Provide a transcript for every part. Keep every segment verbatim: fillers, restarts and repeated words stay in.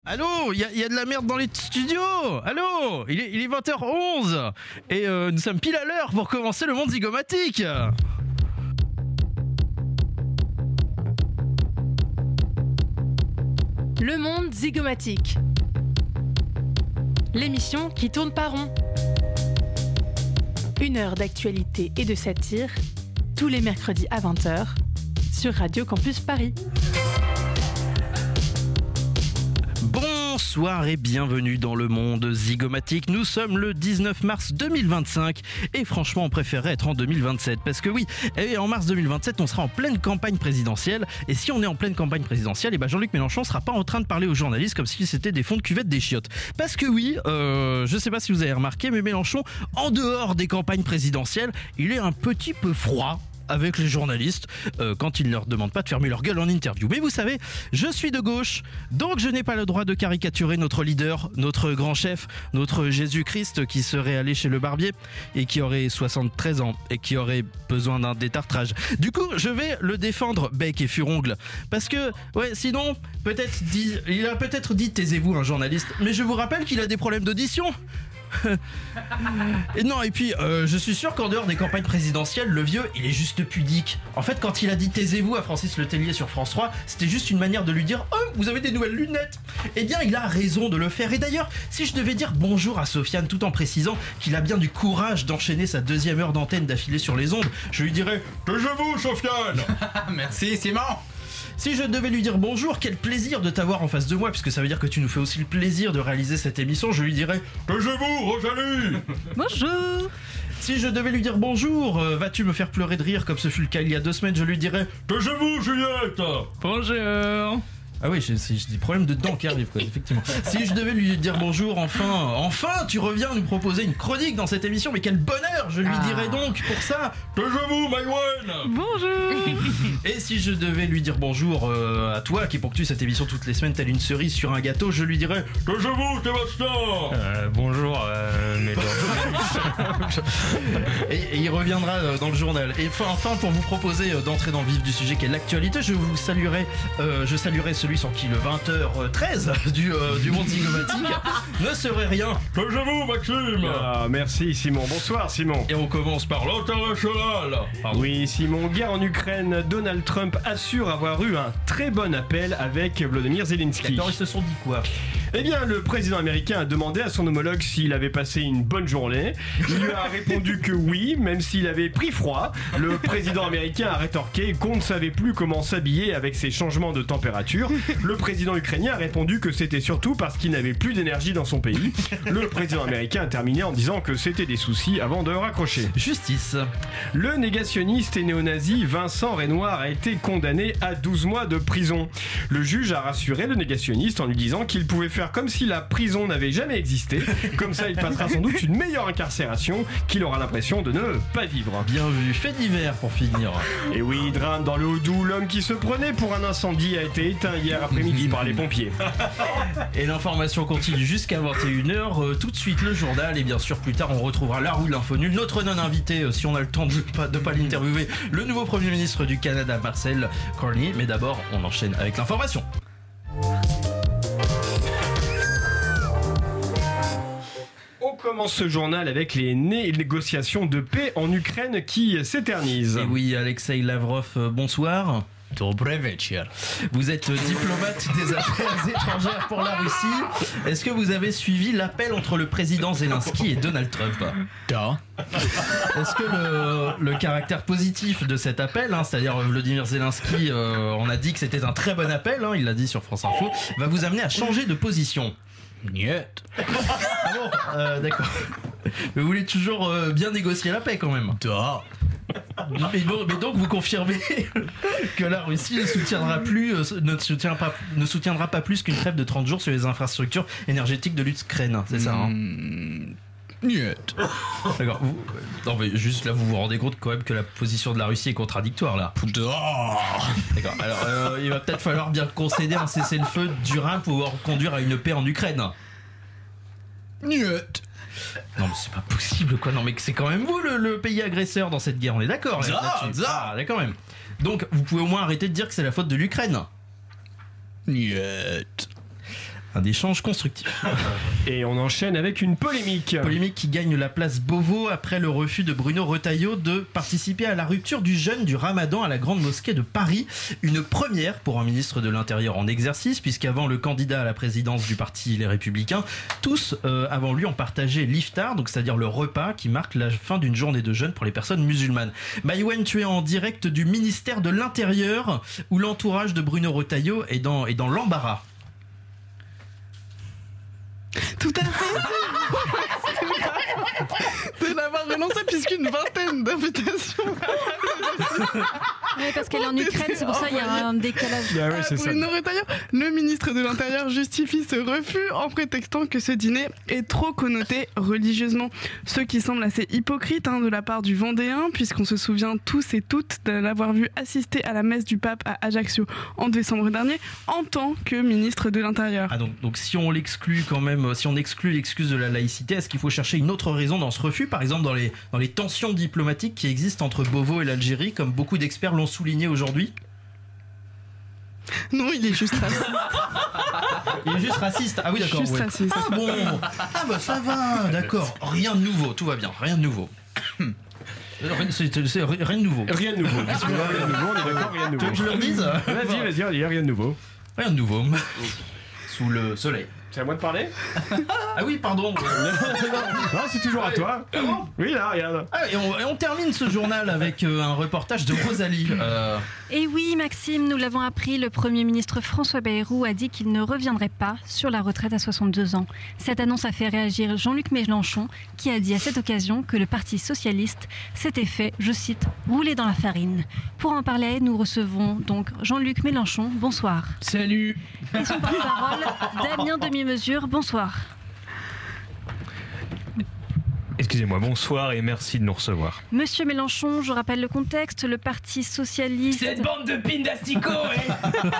Allô, il y, y a de la merde dans les studios. Allô, il est, il est vingt heures onze et euh, nous sommes pile à l'heure pour commencer le monde zygomatique. Le monde zygomatique. L'émission qui tourne pas rond. Une heure d'actualité et de satire, tous les mercredis à vingt heures, sur Radio Campus Paris. Bonsoir et bienvenue dans le monde zygomatique. Nous sommes le dix-neuf mars deux mille vingt-cinq et franchement on préférerait être en deux mille vingt-sept parce que oui, et en mars deux mille vingt-sept on sera en pleine campagne présidentielle et si on est en pleine campagne présidentielle, et ben Jean-Luc Mélenchon sera pas en train de parler aux journalistes comme si c'était des fonds de cuvette des chiottes. Parce que oui, euh, je sais pas si vous avez remarqué, mais Mélenchon, en dehors des campagnes présidentielles, il est un petit peu froid avec les journalistes euh, quand ils ne leur demandent pas de fermer leur gueule en interview. Mais vous savez, je suis de gauche, donc je n'ai pas le droit de caricaturer notre leader, notre grand chef, notre Jésus-Christ qui serait allé chez le barbier et qui aurait soixante-treize ans et qui aurait besoin d'un détartrage. Du coup, je vais le défendre bec et furongle parce que, ouais, sinon, peut-être dit, il a peut-être dit taisez-vous un journaliste, mais je vous rappelle qu'il a des problèmes d'audition. Et non, et puis euh, je suis sûr qu'en dehors des campagnes présidentielles, le vieux il est juste pudique. En fait, quand il a dit taisez-vous à Francis Letellier sur France trois, c'était juste une manière de lui dire oh, vous avez des nouvelles lunettes. Eh bien, il a raison de le faire. Et d'ailleurs, si je devais dire bonjour à Sofiane tout en précisant qu'il a bien du courage d'enchaîner sa deuxième heure d'antenne d'affilée sur les ondes, je lui dirais taisez-vous, Sofiane. Merci, Simon. Si je devais lui dire bonjour, quel plaisir de t'avoir en face de moi, puisque ça veut dire que tu nous fais aussi le plaisir de réaliser cette émission, je lui dirais taisez-vous, Rosalie. Bonjour. Si je devais lui dire bonjour, euh, vas-tu me faire pleurer de rire comme ce fut le cas il y a deux semaines, je lui dirais taisez-vous, Juliette. Bonjour. Ah oui, j'ai des problèmes de dents qui arrivent, quoi, effectivement. Si je devais lui dire bonjour, enfin, enfin, tu reviens nous proposer une chronique dans cette émission, mais quel bonheur, je lui Ah. dirais donc pour ça taisez-vous, Maïwen. Bonjour. Et si je devais lui dire bonjour euh, à toi qui ponctue cette émission toutes les semaines telle une cerise sur un gâteau, je lui dirais taisez-vous, Sébastien. Euh, bonjour, euh, mesdames. et, et il reviendra euh, dans le journal. Et enfin, enfin pour vous proposer euh, d'entrer dans le vif du sujet qui est l'actualité, je vous saluerai, euh, je saluerai celui sans qui le vingt heures treize du, euh, du monde zygomatique ne serait rien. Taisez-vous, Maxime. Ah, merci Simon, bonsoir Simon. Et on commence par l'international. Pardon. Oui Simon, guerre en Ukraine, Donald Trump assure avoir eu un très bon appel avec Volodymyr Zelensky. D'accord, ils se sont dit quoi? Eh bien, le président américain a demandé à son homologue s'il avait passé une bonne journée. Il lui a répondu que oui, même s'il avait pris froid. Le président américain a rétorqué qu'on ne savait plus comment s'habiller avec ces changements de température. Le président ukrainien a répondu que c'était surtout parce qu'il n'avait plus d'énergie dans son pays. Le président américain a terminé en disant que c'était des soucis avant de raccrocher. Justice. Le négationniste et néo-nazi Vincent Renoir a été condamné à douze mois de prison. Le juge a rassuré le négationniste en lui disant qu'il pouvait faire comme si la prison n'avait jamais existé. Comme ça, il passera sans doute une meilleure incarcération qu'il aura l'impression de ne pas vivre. Bien vu. Fait divers pour finir. Et oui, drame dans le Haut-Doubs, l'homme qui se prenait pour un incendie a été éteint hier après-midi par les pompiers. Et l'information continue jusqu'à vingt et une heures. Euh, tout de suite le journal et bien sûr plus tard on retrouvera la roue de l'info nulle. Notre non-invité, euh, si on a le temps de pas, de pas l'interviewer, le nouveau Premier ministre du Canada, Marcel Carney. Mais d'abord on enchaîne avec l'information. On commence ce journal avec les né- négociations de paix en Ukraine qui s'éternisent. Et oui, Alexei Lavrov, euh, bonsoir. Vous êtes diplomate des affaires étrangères pour la Russie. Est-ce que vous avez suivi l'appel entre le président Zelensky et Donald Trump? Est-ce que le, le caractère positif de cet appel, hein, c'est-à-dire Volodymyr Zelensky, euh, on a dit que c'était un très bon appel, hein, il l'a dit sur France Info, va vous amener à changer de position? Niet. Ah bon, euh, d'accord. Mais vous voulez toujours euh, bien négocier la paix quand même? Da. Mais, bon, mais donc vous confirmez que la Russie ne soutiendra, plus, euh, ne, soutient pas, ne soutiendra pas plus qu'une trêve de trente jours sur les infrastructures énergétiques de l'Ukraine, c'est ça hein? Mm, Niet. D'accord. Vous, non mais juste là vous vous rendez compte quand même que la position de la Russie est contradictoire là. Da. D'accord. Alors euh, il va peut-être falloir bien concéder un cessez-le-feu durable pour pouvoir conduire à une paix en Ukraine. Niet. Non mais c'est pas possible quoi. Non mais c'est quand même vous le, le pays agresseur dans cette guerre, on est d'accord Ça, là-dessus. ça. Ah, d'accord même. Donc vous pouvez au moins arrêter de dire que c'est la faute de l'Ukraine. Niet. Un échange constructif. Et on enchaîne avec une polémique. Polémique qui gagne la place Beauvau après le refus de Bruno Retailleau de participer à la rupture du jeûne du Ramadan à la Grande Mosquée de Paris. Une première pour un ministre de l'Intérieur en exercice, puisqu'avant le candidat à la présidence du parti Les Républicains, tous euh, avant lui ont partagé l'iftar, donc c'est-à-dire le repas qui marque la fin d'une journée de jeûne pour les personnes musulmanes. Maïwenn, tu es en direct du ministère de l'Intérieur, où l'entourage de Bruno Retailleau est dans, est dans l'embarras. Tout à fait. De l'avoir relancé puisqu'une vingtaine d'invitations. Oui, parce qu'elle est en Ukraine, c'est pour ça qu'il y a un décalage. Ah ouais, c'est ça. Bruno Retailleau, le ministre de l'Intérieur justifie ce refus en prétextant que ce dîner est trop connoté religieusement. Ce qui semble assez hypocrite hein, de la part du Vendéen, puisqu'on se souvient tous et toutes de l'avoir vu assister à la messe du pape à Ajaccio en décembre dernier en tant que ministre de l'Intérieur. Ah donc, donc si on l'exclut quand même, si on exclut l'excuse de la laïcité, est-ce qu'il faut chercher une autre raison dans ce refus, par exemple dans les, dans les tensions diplomatiques qui existent entre Beauvau et l'Algérie, comme beaucoup d'experts l'ont souligné aujourd'hui? Non, il est juste raciste. Il est juste raciste. Ah oui, d'accord. Juste ouais. raciste. Ah bon. Ah bah ça va, d'accord. Rien de nouveau, tout va bien, rien de nouveau. C'est, c'est rien de nouveau. Rien de nouveau. Rien de nouveau, on est d'accord, rien de nouveau. Tu veux que je le redise? Vas-y, vas-y, il y a rien de nouveau. Rien de nouveau. Sous le soleil. C'est à moi de parler? Ah oui, pardon. Non, c'est toujours à toi. Oui, là, regarde. Ah, et, on, et on termine ce journal avec euh, un reportage de Rosalie. Euh... Et oui, Maxime, nous l'avons appris, le Premier ministre François Bayrou a dit qu'il ne reviendrait pas sur la retraite à soixante-deux ans. Cette annonce a fait réagir Jean-Luc Mélenchon, qui a dit à cette occasion que le Parti socialiste s'était fait, je cite, rouler dans la farine. Pour en parler, nous recevons donc Jean-Luc Mélenchon. Bonsoir. Salut. Et son porte-parole, Damien Demi-Mesure. Bonsoir. Excusez-moi, bonsoir et merci de nous recevoir. Monsieur Mélenchon, je rappelle le contexte, le Parti socialiste... Cette bande de pins d'asticots, ouais.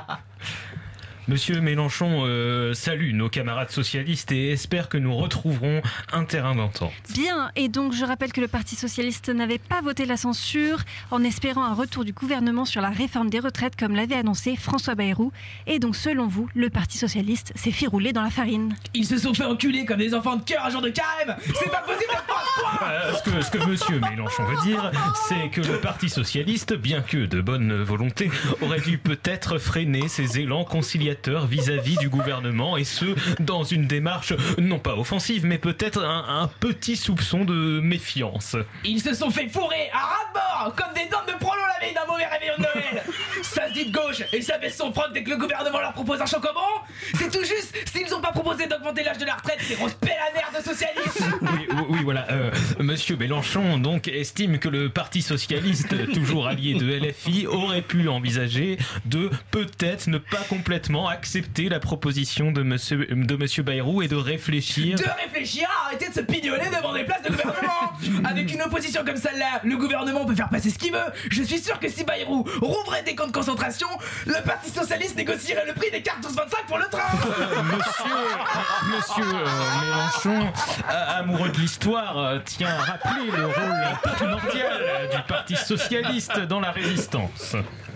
Monsieur Mélenchon euh, salue nos camarades socialistes et espère que nous retrouverons un terrain d'entente. Bien, et donc je rappelle que le Parti socialiste n'avait pas voté la censure en espérant un retour du gouvernement sur la réforme des retraites comme l'avait annoncé François Bayrou. Et donc selon vous, le Parti socialiste s'est fait rouler dans la farine. Ils se sont fait enculer comme des enfants de cœur un jour de carême. C'est pas possible de faire quoi. Euh, ce, que, ce que monsieur Mélenchon veut dire, c'est que le Parti socialiste, bien que de bonne volonté, aurait dû peut-être freiner ses élans conciliateurs vis-à-vis du gouvernement, et ce, dans une démarche non pas offensive, mais peut-être un, un petit soupçon de méfiance. Ils se sont fait fourrer à ras-de-bord comme des dents de prolo la veille d'un mauvais réveillon de Noël. Ça se dit de gauche et ça baisse son froc dès que le gouvernement leur propose un chocobon. C'est tout juste s'ils ont pas proposé d'augmenter l'âge de la retraite, ces grosses pélanaires de socialistes. Oui, oui, oui, voilà. Euh, monsieur Mélenchon donc estime que le Parti socialiste, toujours allié de L F I, aurait pu envisager de peut-être ne pas complètement accepter la proposition de monsieur, de monsieur Bayrou et de réfléchir. De réfléchir à arrêter de se pignoler devant des places de gouvernement. Avec une opposition comme celle-là, le gouvernement peut faire passer ce qu'il veut. Je suis sûr que si Bayrou rouvrait des camps de concentration, le Parti socialiste négocierait le prix des cartes douze vingt-cinq pour le train. Euh, monsieur, monsieur euh, Mélenchon, euh, amoureux de l'histoire, euh, tient à rappeler le rôle primordial du Parti socialiste dans la résistance.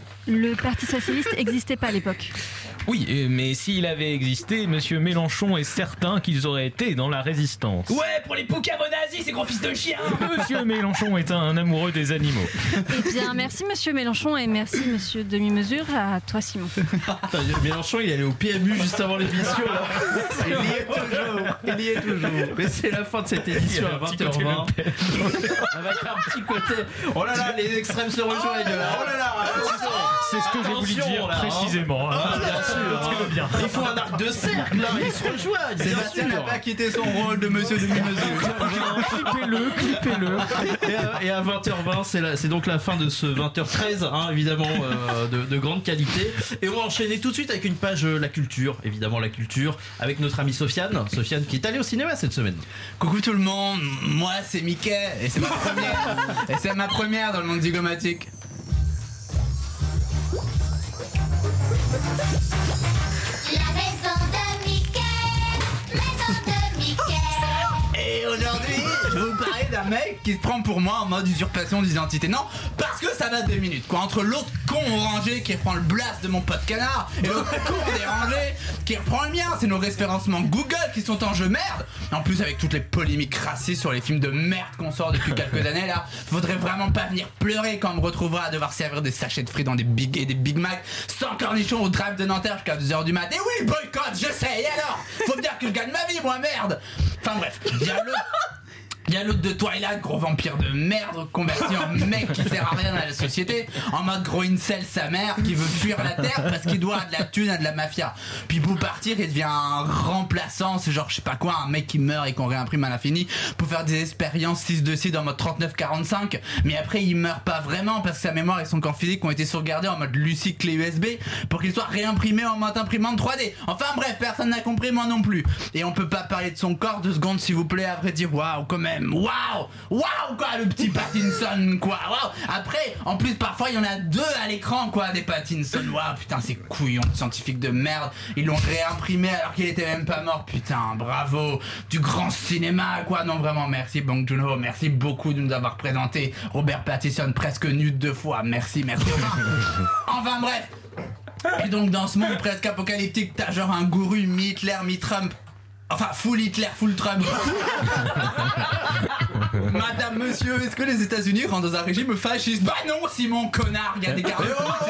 Le Parti socialiste n'existait pas à l'époque. Oui, euh, mais s'il avait existé, monsieur Mélenchon est certain qu'ils auraient été dans la résistance. Ouais, pour les poucavos nazis, ces gros fils de chiens. Monsieur Mélenchon est un amoureux des animaux. Eh bien, merci monsieur Mélenchon et merci monsieur Demi-Mesure. À toi Simon. Attends, Mélenchon, il est allé au P M U juste avant l'émission. Là. Il y est toujours. Il y est toujours. Mais c'est la fin de cette édition à vingt heures vingt. Avec un petit côté. Oh là là, les extrêmes se rejoignent là. Oh là là, attention. C'est ce que j'ai voulu dire là, précisément. Hein. Ah, bien sûr. Hein. Bien. Il faut un arc de cercle là, ils se rejoignent. Sébastien n'a pas quitté son rôle de monsieur demi-mesure. Clippez-le, clippez-le. Et à, et à vingt heures vingt, c'est, la, c'est donc la fin de ce vingt heures treize, hein, évidemment, euh, de, de grande qualité. Et on va enchaîner tout de suite avec une page euh, La Culture, évidemment La Culture, avec notre amie Sofiane. Sofiane qui est allée au cinéma cette semaine. Coucou tout le monde, moi c'est Mickey et c'est ma première, et c'est ma première dans le monde zygomatique. La maison de Mickey, maison de Mickey. Et aujourd'hui, je vais vous parler d'un mec qui se prend pour moi en mode usurpation d'identité. Non, parce que ça date deux minutes, quoi. Entre l'autre con con orangé qui reprend le blast de mon pote canard et l'autre con dérangé qui reprend le mien. C'est nos référencements Google qui sont en jeu, merde. En plus avec toutes les polémiques racistes sur les films de merde qu'on sort depuis quelques années là, faudrait vraiment pas venir pleurer quand on me retrouvera à devoir servir des sachets de frites dans des Big et des Big Mac sans cornichons au drive de Nanterre jusqu'à deux heures du mat. Et oui, le boycott, je sais, et alors faut me dire que je gagne ma vie, moi, merde. Enfin bref, bien le... Il y a l'autre de Twilight, gros vampire de merde, converti en mec qui sert à rien à la société, en mode gros incel sa mère, qui veut fuir la terre parce qu'il doit de la thune à de la mafia. Puis pour partir, il devient un remplaçant, c'est genre je sais pas quoi, un mec qui meurt et qu'on réimprime à l'infini pour faire des expériences six de six en mode trente-neuf quarante-cinq, mais après il meurt pas vraiment parce que sa mémoire et son corps physique ont été sauvegardés en mode Lucie clé U S B pour qu'il soit réimprimé en mode imprimante trois D. Enfin bref, personne n'a compris, moi non plus. Et on peut pas parler de son corps deux secondes s'il vous plaît, à vrai dire, waouh quand même. Waouh, waouh quoi, le petit Pattinson quoi. Waouh. Après, en plus parfois il y en a deux à l'écran quoi, des Pattinson. Waouh, putain ces couillons de scientifiques de merde. Ils l'ont réimprimé alors qu'il était même pas mort. Putain, bravo, du grand cinéma quoi. Non vraiment, merci Bong Joon-ho, merci beaucoup de nous avoir présenté Robert Pattinson presque nu deux fois. Merci, merci. Enfin, enfin bref. Et donc dans ce monde presque apocalyptique, t'as genre un gourou mi-Hitler, mi-Trump. Enfin, full Hitler, full Trump. Madame, monsieur, est-ce que les États-Unis rentrent dans un régime fasciste? Bah non, Simon, connard, il y a des gardes.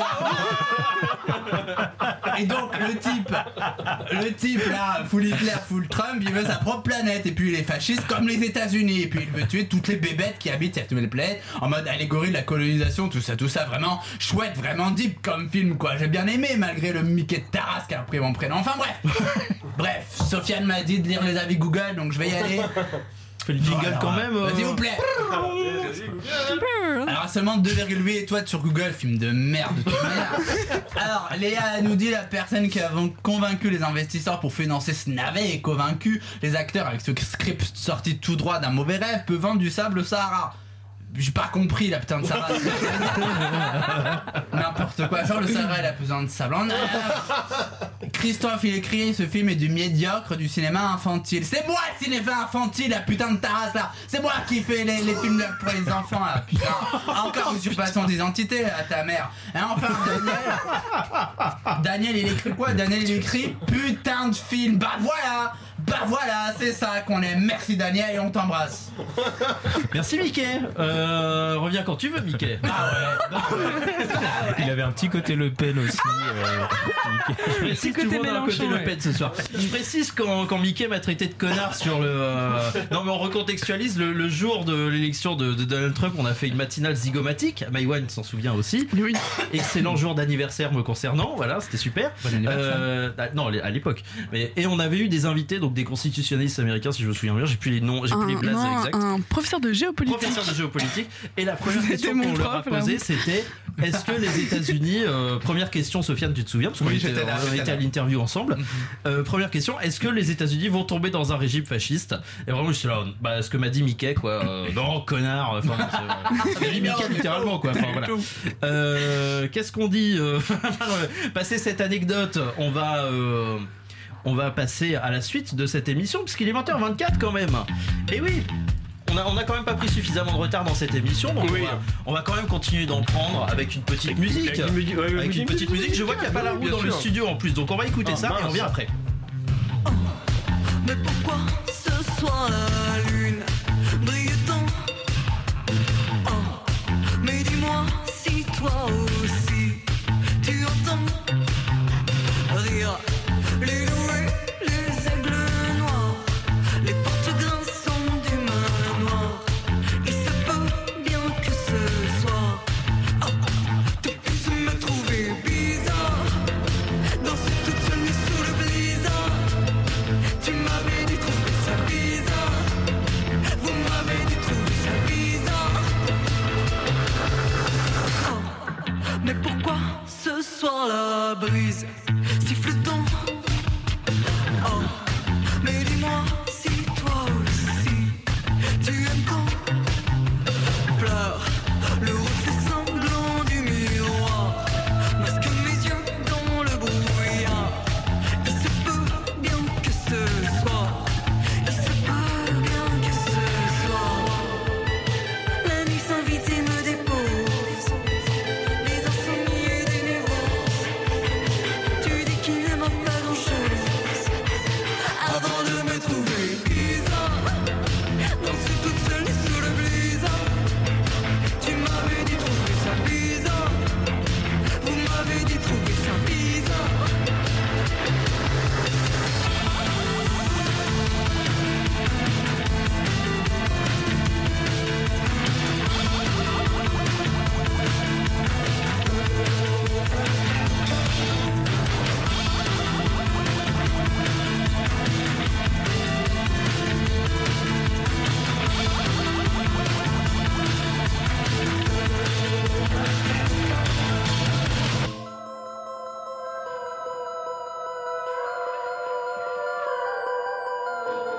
Et donc, le type, le type là, full Hitler, full Trump, il veut sa propre planète. Et puis, il est fasciste comme les États-Unis. Et puis, il veut tuer toutes les bébêtes qui habitent sur toutes les planètes en mode allégorie de la colonisation, tout ça, tout ça. Vraiment chouette, vraiment deep comme film, quoi. J'ai bien aimé, malgré le Mickey de Taras qui a repris mon prénom. Enfin, bref. Bref, Sofiane m'a dit de lire les avis Google, donc je vais y aller. Fais le jingle Alors, quand même. euh. S'il vous plaît. Alors seulement deux virgule huit étoiles sur Google, film de merde de toute manière. Alors Léa nous dit la personne qui a convaincu les investisseurs pour financer ce navet et convaincu les acteurs avec ce script sorti tout droit d'un mauvais rêve peut vendre du sable au Sahara. J'ai pas compris la putain de Sahara. N'importe quoi, genre le Sahara il a besoin de sable. On a... Christophe il écrit ce film est du médiocre du cinéma infantile. C'est moi le cinéma infantile, la putain de Taras là. C'est moi qui fais les, les films pour les enfants là, putain. Encore usurpation d'identité à ta mère. Et enfin Daniel. Daniel il écrit quoi? Daniel il écrit putain de film. Bah voilà. Bah voilà, c'est ça qu'on aime. Merci Daniel et on t'embrasse. Merci Mickey. Euh, reviens quand tu veux Mickey. Ah ouais. Il avait un petit côté Le Pen aussi. Euh, Je précise côté tout le monde a un Mélenchon, côté Le ouais. Pen ce soir. Je précise quand, quand Mickey m'a traité de connard sur le. Euh... Non mais on recontextualise le, le jour de l'élection de, de Donald Trump, on a fait une matinale zygomatique. Maïwan s'en souvient aussi. Oui. Excellent jour d'anniversaire me concernant. Voilà, c'était super. Bon anniversaire. Euh, ah, non, à l'époque. Mais et on avait eu des invités, donc des constitutionnalistes américains, si je me souviens bien. J'ai plus les noms, j'ai plus les Un, blazes non, exacts. un professeur de géopolitique. Professeur de géopolitique. Et la première C'était question mon qu'on leur a prof, là, posée, oui. c'était est-ce que les États-Unis, euh, première question, Sofiane, tu te souviens parce qu'on Oui, était, j'étais là, on j'étais était à là. l'interview ensemble. Euh, première question, est-ce que les États-Unis vont tomber dans un régime fasciste? Et vraiment, je suis là, bah, ce que m'a dit Mickey, quoi. Euh, non, connard. Enfin, c'est- ce qu'a dit Mickey littéralement, quoi. Enfin, voilà. Euh, qu'est-ce qu'on dit euh, Passer cette anecdote, on va. Euh, On va passer à la suite de cette émission, puisqu'il est vingt heures vingt-quatre quand même. Et oui, on a, on a quand même pas pris suffisamment de retard dans cette émission, donc Oui. on, va, on va quand même continuer d'en prendre avec une petite musique. Avec une musique, ouais, Avec une petite musique, je vois qu'il n'y a pas la roue Bien dans le sûr. studio en plus, donc on va écouter Ah, ça et on mince. revient après. Mais pourquoi ce soir la lune brille tant? Oh, mais dis-moi si toi aussi tu entends rire les loués, les aigles noirs, les portes grinçantes du manoir. Il se peut bien que ce soir oh, tu puisses me trouver bizarre, danser toute seule nuit sous le blizzard. Tu m'avais dit trouver ça bizarre. Vous m'avez dit trouver ça bizarre. Oh, mais pourquoi ce soir la brise siffle tant? Oh, mais dis-moi si toi aussi tu aimes tant. Pleure le reflet sanglant du miroir, masque mes yeux dans le brouillard. Il se peut bien que ce soir, il se peut bien que ce soir, la nuit s'invite et me dépose, les insomniés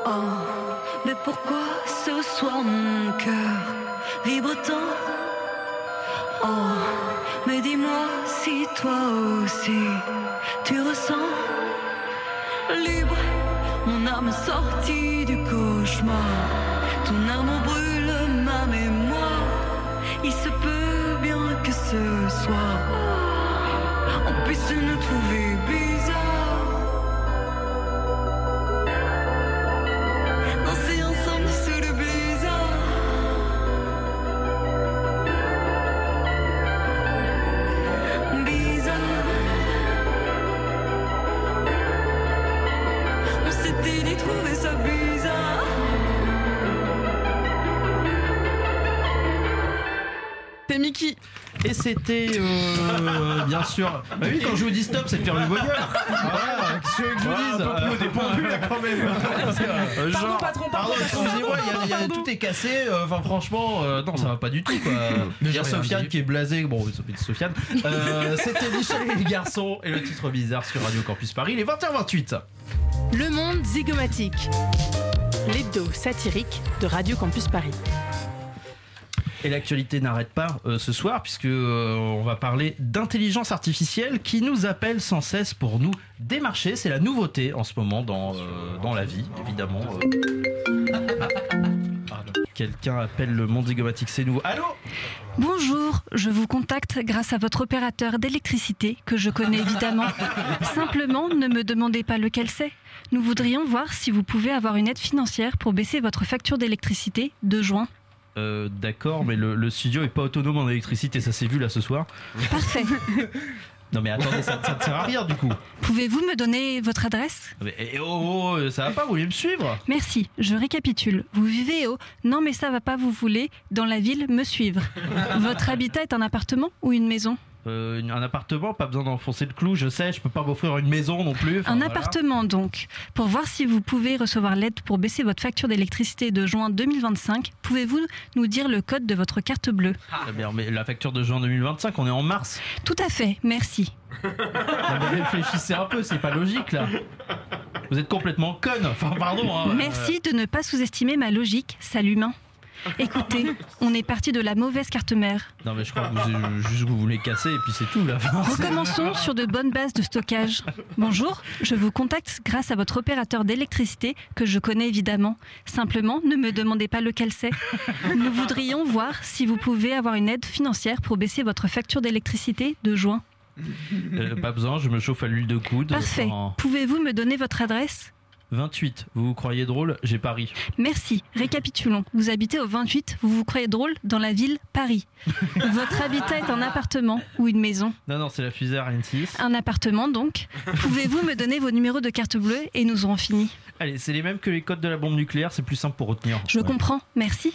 Oh, mais pourquoi ce soir mon cœur vibre tant? Oh, mais dis-moi si toi aussi tu ressens libre, mon âme sortie du cauchemar. Ton amour brûle ma mémoire. Il se peut bien que ce soir on puisse nous trouver bizarres, danser ensemble sous le blizzard. Bizarre, on s'était dit trouver ça bizarre. C'est Mickey. Et c'était euh, bien sûr. Bah oui, quand je vous dis stop, c'est de faire le voyeur. Voilà, qu'est-ce que je vous dise Un peu plus dépourvu là quand même. Euh, Pardon, genre, patron, pardon, patron, excusez-moi, il y a- il y a- pardon. tout est cassé. euh, Enfin, franchement, euh, non, ça va pas du tout. Quoi. Il y a rien Sofiane dit. qui est blasé. Bon, Sofiane. Euh, c'était Michel et le garçon et le titre bizarre sur Radio Campus Paris. Il est vingt heures vingt-huit. Le monde zygomatique. L'hebdo satirique de Radio Campus Paris. Et l'actualité n'arrête pas euh, ce soir puisque euh, on va parler d'intelligence artificielle qui nous appelle sans cesse pour nous démarcher. C'est la nouveauté en ce moment dans, euh, dans la vie, évidemment. euh. Quelqu'un appelle le monde zygomatique, c'est nous. Allô? Bonjour, je vous contacte grâce à votre opérateur d'électricité que je connais évidemment. Simplement, ne me demandez pas lequel c'est. Nous voudrions voir si vous pouvez avoir une aide financière pour baisser votre facture d'électricité de juin. Euh, D'accord, mais le, le studio est pas autonome en électricité, ça s'est vu là ce soir. Parfait. Non mais attendez, ça, ça ne sert à rien du coup. Pouvez-vous me donner votre adresse ? Mais, eh, oh, oh, ça va pas, vous voulez me suivre? Merci, je récapitule. Vous vivez au « Non mais ça va pas, vous voulez » dans la ville me suivre. Votre habitat est un appartement ou une maison ? Euh, une- un appartement, pas besoin d'enfoncer le clou, je sais, je peux pas m'offrir une maison non plus. Enfin, Un voilà. appartement donc. Pour voir si vous pouvez recevoir l'aide pour baisser votre facture d'électricité de juin deux mille vingt-cinq, pouvez-vous nous dire le code de votre carte bleue ? Très bien, mais la facture de juin deux mille vingt-cinq, on est en mars. Tout à fait, merci. Non, mais réfléchissez un peu, c'est pas logique là. Vous êtes complètement conne. Enfin, pardon. Hein, Merci de ne pas sous-estimer ma logique, sale humain. Écoutez, on est parti de la mauvaise carte mère. Non, mais je crois que vous, juste que vous voulez casser et puis c'est tout là. Recommençons sur de bonnes bases de stockage. Bonjour, je vous contacte grâce à votre opérateur d'électricité que je connais évidemment. Simplement, ne me demandez pas lequel c'est. Nous voudrions voir si vous pouvez avoir une aide financière pour baisser votre facture d'électricité de juin. Euh, pas besoin, je me chauffe à l'huile de coude. Parfait. Enfin, Pouvez-vous me donner votre adresse ? vingt-huit, vous vous croyez drôle? J'ai Paris. Merci. Récapitulons. Vous habitez au vingt-huit, vous vous croyez drôle dans la ville Paris. Votre habitat est un appartement ou une maison. Non, non, c'est la fusée Ariane six. Un appartement donc. Pouvez-vous me donner vos numéros de carte bleue et nous aurons fini. Allez, c'est les mêmes que les codes de la bombe nucléaire, c'est plus simple pour retenir. Je Ouais. comprends. Merci.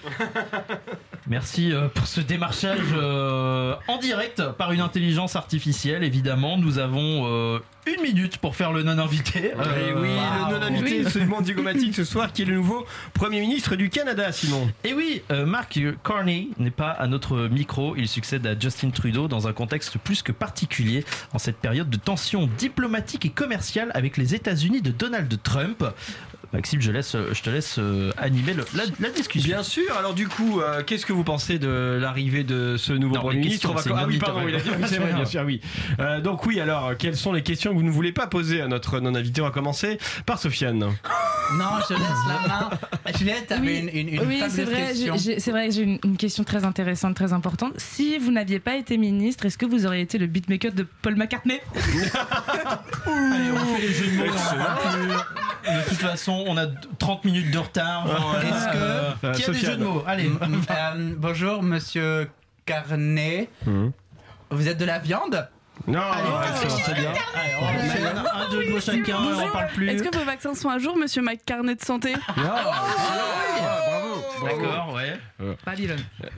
Merci euh, pour ce démarchage euh, en direct par une intelligence artificielle. Évidemment, nous avons euh, une minute pour faire le non-invité. Et oui, Euh, le non-invité, ce monde zygomatique ce soir, qui est le nouveau Premier ministre du Canada, Simon. Et oui, euh, Mark Carney n'est pas à notre micro. Il succède à Justin Trudeau dans un contexte plus que particulier en cette période de tension diplomatique et commerciale avec les États-Unis de Donald Trump. Maxime, je, laisse, je te laisse euh, animer le- la, la discussion. Bien sûr, alors du coup, euh, qu'est-ce que vous pensez de l'arrivée de ce nouveau Non, Premier les ministre? questions, On va- c'est une Ah oui, invite, pardon, ouais. il a dit, oui, c'est vrai, bien sûr, oui. Euh, donc oui, alors, quelles sont les questions que vous ne voulez pas poser à notre non-invité? On va commencer par Sofiane. Non, je laisse la main. Juliette, t'avais Oui, une, une, une oui, fabuleuse c'est vrai, question. j'ai- j'ai- c'est vrai que j'ai une, une question très intéressante, très importante. Si vous n'aviez pas été ministre, est-ce que vous auriez été le beatmaker de Paul McCartney? Allez, on fait les jeux de mots. on- De toute façon, on a trente minutes de retard. Enfin, Est-ce que- euh, Euh, qui a des Sofiane. jeux de mots? Allez. M- m- euh, bonjour, monsieur Carnet. Vous êtes de la viande? Non, Allez, ouais, ça, c'est bien. Allez, on enchaîne. Un, deux, de mots chacun, on n'en parle plus. Est-ce que vos vaccins sont à jour, monsieur McCarnet de santé? Ah, bravo. D'accord, ouais. Babylone.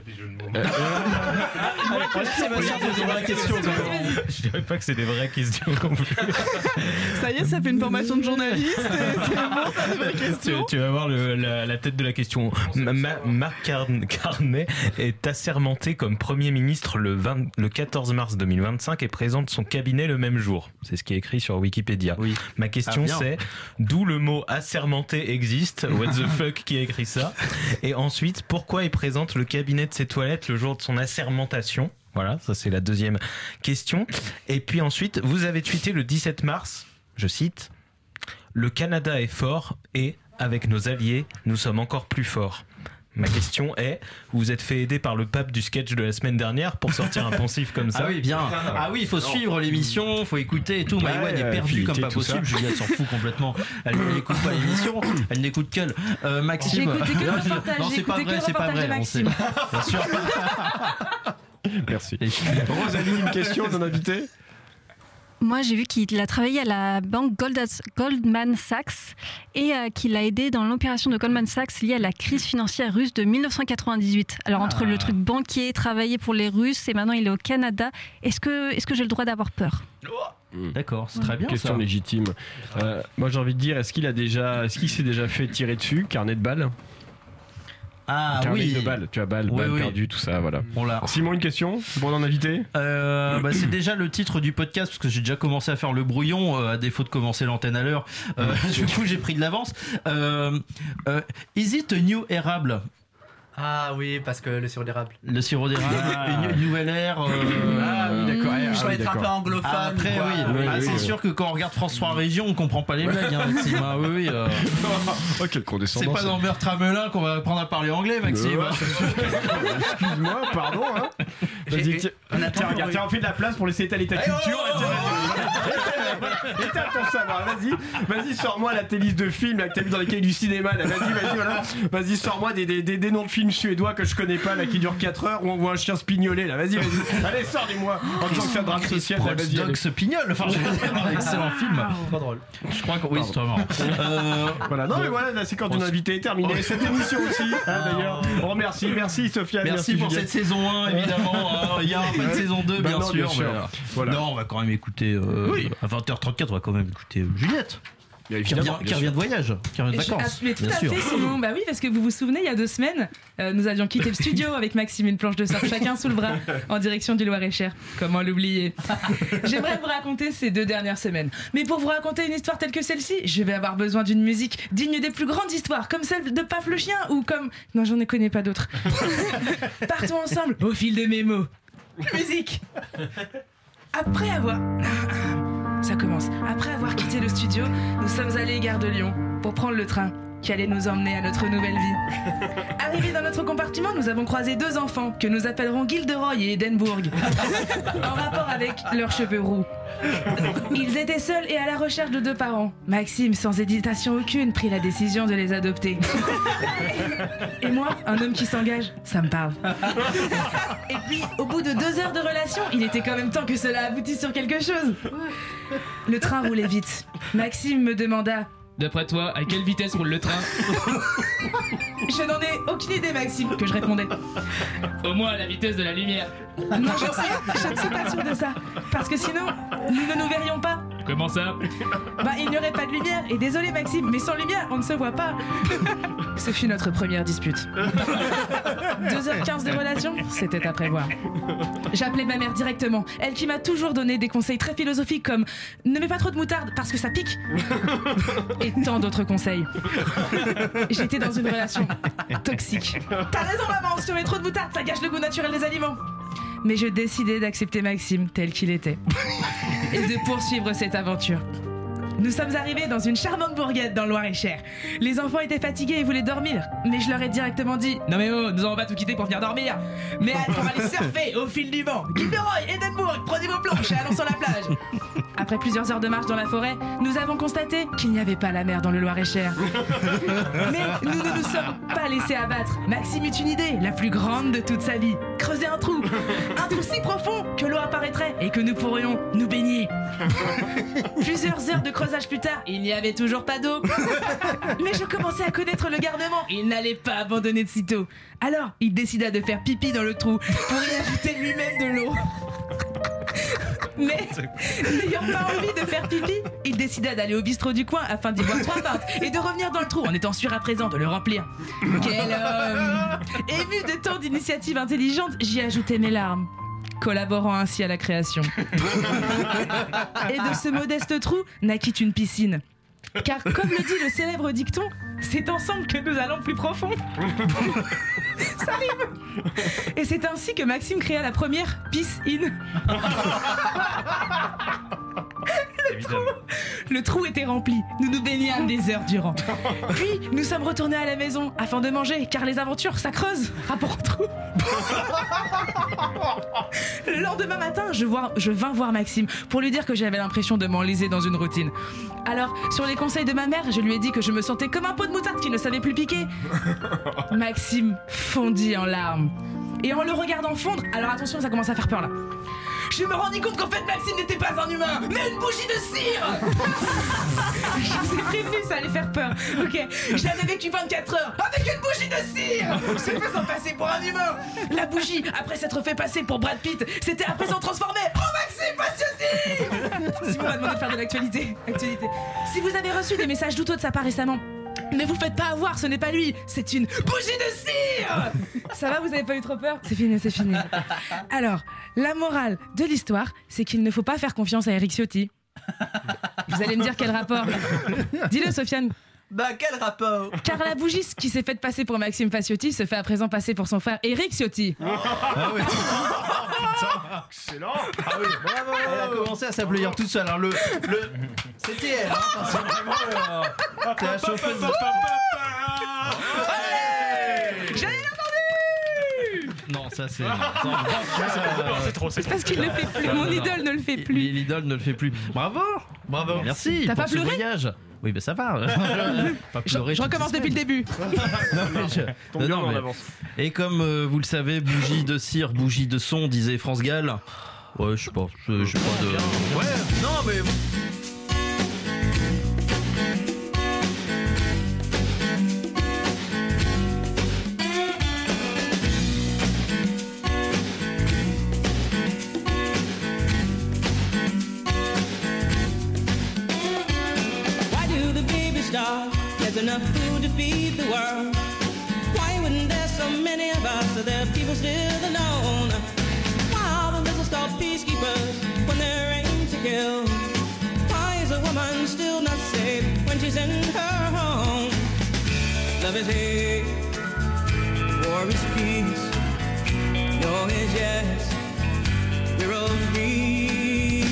Je dirais pas que c'est des vraies questions non plus. Ça y est, ça fait une formation de journaliste. et C'est bon, ça c'est une vraie Tu, question. tu vas voir le- la, la tête de la question. Ma- Ma- Marc Carn- Carnet est assermenté comme Premier ministre le, vingt le quatorze mars deux mille vingt-cinq et présente son cabinet le même jour. C'est ce qui est écrit sur Wikipédia. Oui. Ma question Ah, bien. c'est d'où le mot assermenté existe. What the fuck qui a écrit ça? Et ensuite, pourquoi il présente le cabinet de ses toilettes le jour de son assermentation? Voilà, ça c'est la deuxième question. Et puis ensuite, vous avez tweeté le dix-sept mars, je cite, le Canada est fort et, avec nos alliés, nous sommes encore plus forts. Ma question est, vous vous êtes fait aider par le pape du sketch de la semaine dernière pour sortir un poncif comme ça? Ah oui, bien. Ah oui, il faut suivre l'émission, il faut écouter et tout. Ouais, Maïwan est euh, perdu fileter comme pas tout ça. possible. Juliette s'en fout complètement. Elle elle n'écoute pas l'émission, elle n'écoute qu'elle. Euh, Maxime. J'ai écouté que le Non, je- reportage, non, j'ai c'est pas écouté que vrai, le c'est pas reportage vrai. de On sait. Maxime. Bien sûr. Merci. Rosalie, une question d'un invité? Moi, j'ai vu qu'il a travaillé à la banque Goldas- Goldman Sachs et euh, qu'il a aidé dans l'opération de Goldman Sachs liée à la crise financière russe de mille neuf cent quatre-vingt-dix-huit. Alors, entre le truc banquier, travailler pour les Russes et maintenant il est au Canada, est-ce que, est-ce que j'ai le droit d'avoir peur? D'accord, c'est très bien Question ça. légitime. Euh, moi j'ai envie de dire, est-ce qu'il a déjà, est-ce qu'il s'est déjà fait tirer dessus, carnet de balles? Ah Carnet oui. de balles, tu as balle, Oui, balle oui. perdue, tout ça, voilà. On l'a. Simon, une question pour un invité? Euh, bah, c'est déjà le titre du podcast parce que j'ai déjà commencé à faire le brouillon euh, à défaut de commencer l'antenne à l'heure. Euh, du coup, j'ai pris de l'avance. Euh, euh, is it a new érable? Ah oui, parce que le sirop d'érable. Le sirop d'érable, Ah. une, une nouvelle ère. euh, Ah oui, d'accord. Mmh, Ah je oui, vais être un peu d'accord. anglophone. Après, quoi. oui, Oui, Ah, oui, c'est oui. sûr que quand on regarde France trois Régions, on comprend pas les blagues, hein, Maxime. Ah, oui, oui. euh, Oh, quelle c'est condescendance. pas dans Meurtre à Melun qu'on va apprendre à parler anglais, Maxime. Euh, Excuse-moi, pardon. Hein. Vas-y, J'ai- tiens, on attend, tiens, regarde, oui. tiens, on fait de la place pour laisser étaler ta Eh, culture. oh, Tiens, oh, vas-y. Étale ton savoir, vas-y, vas-y, sors-moi la tes listes de films là, que t'as vu dans les cahiers du cinéma. Là. Vas-y, vas-y, voilà. Vas-y, sors-moi des, des, des, des noms de films suédois que je connais pas là, qui durent quatre heures où on voit un chien spignoler là. Vas-y, vas-y. Allez, sors-moi. En disant que c'est un drame social. Là, vas-y, Dog allez. se pignole. Enfin, je veux dire, un excellent film. Pas drôle. Je crois que oui, c'est très marrant. Euh, Voilà, non mais voilà, la séquence On d'une s- invitée est terminée. Cette émission aussi, hein, d'ailleurs. On remercie, merci Sophia. Merci pour Juliette. cette saison un, évidemment. hein. Il y a pas de saison deux, Bah bien non, sûr. bien sûr. mais, euh, Voilà. Non, on va quand même écouter. euh, Oui. À vingt heures trente-quatre, on va quand même écouter euh, Juliette. Bien Qui évidemment, revient, bien qui revient sûr. de voyage, qui revient de Je- vacances. ah, mais tout bien à sûr. fait, Simon. Bah oui, parce que vous vous souvenez, il y a deux semaines, euh, nous avions quitté le studio avec Maxime, une planche de surf chacun sous le bras, en direction du Loir-et-Cher. Comment l'oublier? J'aimerais vous raconter ces deux dernières semaines. Mais pour vous raconter une histoire telle que celle-ci, je vais avoir besoin d'une musique digne des plus grandes histoires, comme celle de Paf le chien ou comme... Non, j'en ai connais pas d'autres. Partons ensemble au fil de mes mots. Musique. Après avoir... Ça commence. Après avoir quitté le studio, nous sommes allés gare de Lyon pour prendre le train qui allait nous emmener à notre nouvelle vie. Arrivés dans notre compartiment, nous avons croisé deux enfants que nous appellerons Gilderoy et Edenbourg, en rapport avec leurs cheveux roux. Ils étaient seuls et à la recherche de deux parents. Maxime, sans hésitation aucune, prit la décision de les adopter. Et moi, un homme qui s'engage, ça me parle. Et puis, au bout de deux heures de relation, il était quand même temps que cela aboutisse sur quelque chose. Le train roulait vite. Maxime me demanda: D'après toi, à quelle vitesse roule le train? je n'en ai aucune idée, Maxime, que je répondais. Au moins à la vitesse de la lumière. Non, je, sais, je ne suis pas sûre de ça. Parce que sinon, nous ne nous verrions pas. Comment ça? Bah, il n'y aurait pas de lumière. Et désolé, Maxime, mais sans lumière, on ne se voit pas. Ce fut notre première dispute. deux heures quinze de relation, c'était à prévoir. J'appelais ma mère directement. Elle qui m'a toujours donné des conseils très philosophiques comme ne mets pas trop de moutarde parce que ça pique. Et tant d'autres conseils. J'étais dans une relation toxique. T'as raison, maman, si tu mets trop de moutarde, ça gâche le goût naturel des aliments. Mais je décidai d'accepter Maxime tel qu'il était et de poursuivre cette aventure. Nous sommes arrivés dans une charmante bourgade dans le Loir-et-Cher. Les enfants étaient fatigués et voulaient dormir, mais je leur ai directement dit: non mais oh, nous allons pas tout quitter pour venir dormir, mais pour aller surfer au fil du vent. Gilderoy, Edenbourg, prenez vos planches et allons sur la plage. Après plusieurs heures de marche dans la forêt, nous avons constaté qu'il n'y avait pas la mer dans le Loir-et-Cher. Mais nous ne nous sommes pas laissés abattre. Maxime eut une idée, la plus grande de toute sa vie: creuser un trou. Un trou si profond que l'eau apparaîtrait et que nous pourrions nous baigner. Plusieurs heures de creusement creusage plus tard, il n'y avait toujours pas d'eau. Mais je commençais à connaître le garnement, il n'allait pas abandonner de sitôt. Alors, il décida de faire pipi dans le trou pour y ajouter lui-même de l'eau. Mais, n'ayant pas envie de faire pipi, il décida d'aller au bistrot du coin afin d'y boire trois pintes et de revenir dans le trou en étant sûr à présent de le remplir. Quel homme! Ému de tant d'initiatives intelligentes, j'y ajoutais mes larmes, collaborant ainsi à la création. Et de ce modeste trou naquit une piscine. Car comme le dit le célèbre dicton, c'est ensemble que nous allons plus profond. Ça rime. Et c'est ainsi que Maxime créa la première piscine. Le trou, le trou était rempli, nous nous baignâmes des heures durant. Puis nous sommes retournés à la maison afin de manger, car les aventures ça creuse. Rapport au trou. Le lendemain matin, je, vois, je vins voir Maxime pour lui dire que j'avais l'impression de m'enliser dans une routine. Alors, sur les conseils de ma mère, je lui ai dit que je me sentais comme un pot de moutarde qui ne savait plus piquer. Maxime fondit en larmes. Et en le regardant fondre, alors attention, ça commence à faire peur là. Je me rendis compte qu'en fait Maxime n'était pas un humain, mais une bougie de cire. Je vous ai prévenu, ça allait faire peur. Ok, j'avais vécu vingt-quatre heures avec une bougie de cire, se faisant passer pour un humain. La bougie, après s'être fait passer pour Brad Pitt, s'était à présent transformée en Maxime Passioti. Simon m'a demandé de faire de l'actualité. Actualité. Si vous avez reçu des messages douteux de sa part récemment, ne vous faites pas avoir, ce n'est pas lui, c'est une bougie de cire. Ça va, vous avez pas eu trop peur? C'est fini, c'est fini. Alors, la morale de l'histoire, c'est qu'il ne faut pas faire confiance à Eric Ciotti. Vous allez me dire quel rapport? Dis-le, Sofiane. Bah, quel rapport? Car la bougie qui s'est faite passer pour Maxime Passioti se fait à présent passer pour son frère Eric Ciotti. Ah oui. Excellent. Ah oui, bravo. Elle a commencé à s'applaudir toute seule. Alors le, le... C'était elle. Hein, parce que vraiment, euh, t'es la chauffeuse. J'avais entendu. Non, ça c'est. C'est trop, c'est parce qu'il ne le fait plus. Mon idole ne le fait plus. L'idole ne le fait plus. Bravo. Bravo. Merci. T'as pour pas ce pleuré? voyage. Oui, ben ça va. Pas pleurer, Je, je recommence depuis le début. Non, mais je- non, non, mais- Et comme euh, vous le savez, bougie de cire, bougie de son, disait France Gall. Ouais, je sais pas. Je je sais pas de. Ouais, non, mais. Why do the babies starve? There's enough food to feed the world. Why wouldn't there so many of us? Are there people still alone? Why are the missiles called peacekeepers when there ain't to kill? Why is a woman still not safe when she's in her home? Love is hate, war is peace. No is yes, we're all free.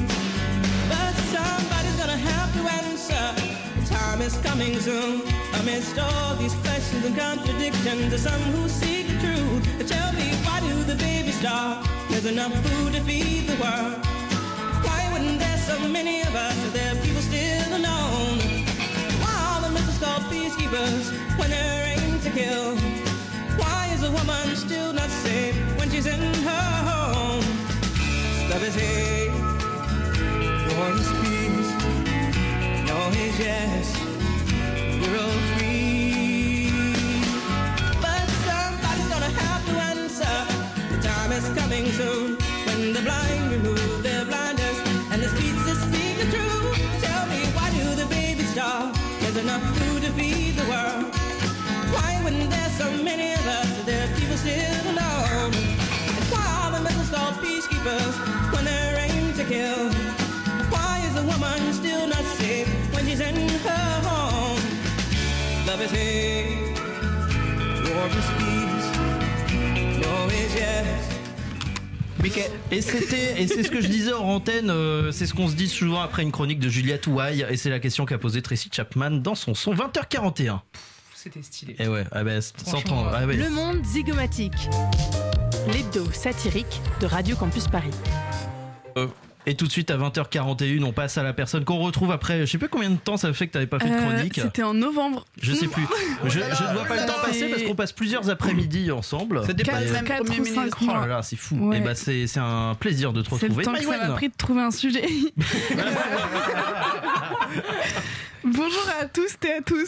But somebody's gonna have to answer. The time is coming soon. Amidst all these questions and contradictions, there's some who seek the truth. Tell me, why do the babies starve? There's enough food to feed the world. Why wouldn't there so many of us? Are there people still alone? Why are the missiles called peacekeepers when there ain't to kill? Why is a woman still not safe when she's in her home? Love is hate, war is peace. No is yes, we're all free. But somebody's gonna have to answer. The time is coming soon when the blind remove their blinders and the speechless speak the truth. Tell me, why do the babies starve? There's enough food to feed the world. Why wouldn't there so many of us? Are there people still alone? And why are the missiles called peacekeepers when there ain't to kill? Why is a woman still not safe when she's in her home? Love is hate, war is peace, no is yes. Et c'était, et c'est ce que je disais en antenne, euh, c'est ce qu'on se dit souvent après une chronique de Juliette Ouaille, et c'est la question qu'a posée Tracy Chapman dans son son vingt heures quarante et un. C'était stylé. Et ouais, ah bah, Franchement, ah ouais. Le monde zygomatique. L'hebdo satirique de Radio Campus Paris. Euh, Et tout de suite à vingt heures quarante et une, on passe à la personne qu'on retrouve après. Je sais pas combien de temps ça fait que t'avais pas fait de chronique. Euh, C'était en novembre. Je sais plus. Je, je ne vois pas le temps passer parce qu'on passe plusieurs après-midi ensemble. C'était pas Et- le même quatre premier ou cinq ministre. Oh mois. là là, c'est fou. Ouais. Et bah c'est c'est un plaisir de te C'est le retrouver. temps que ça Maïwenn. m'a pris de trouver un sujet. Bonjour à tous et à tous.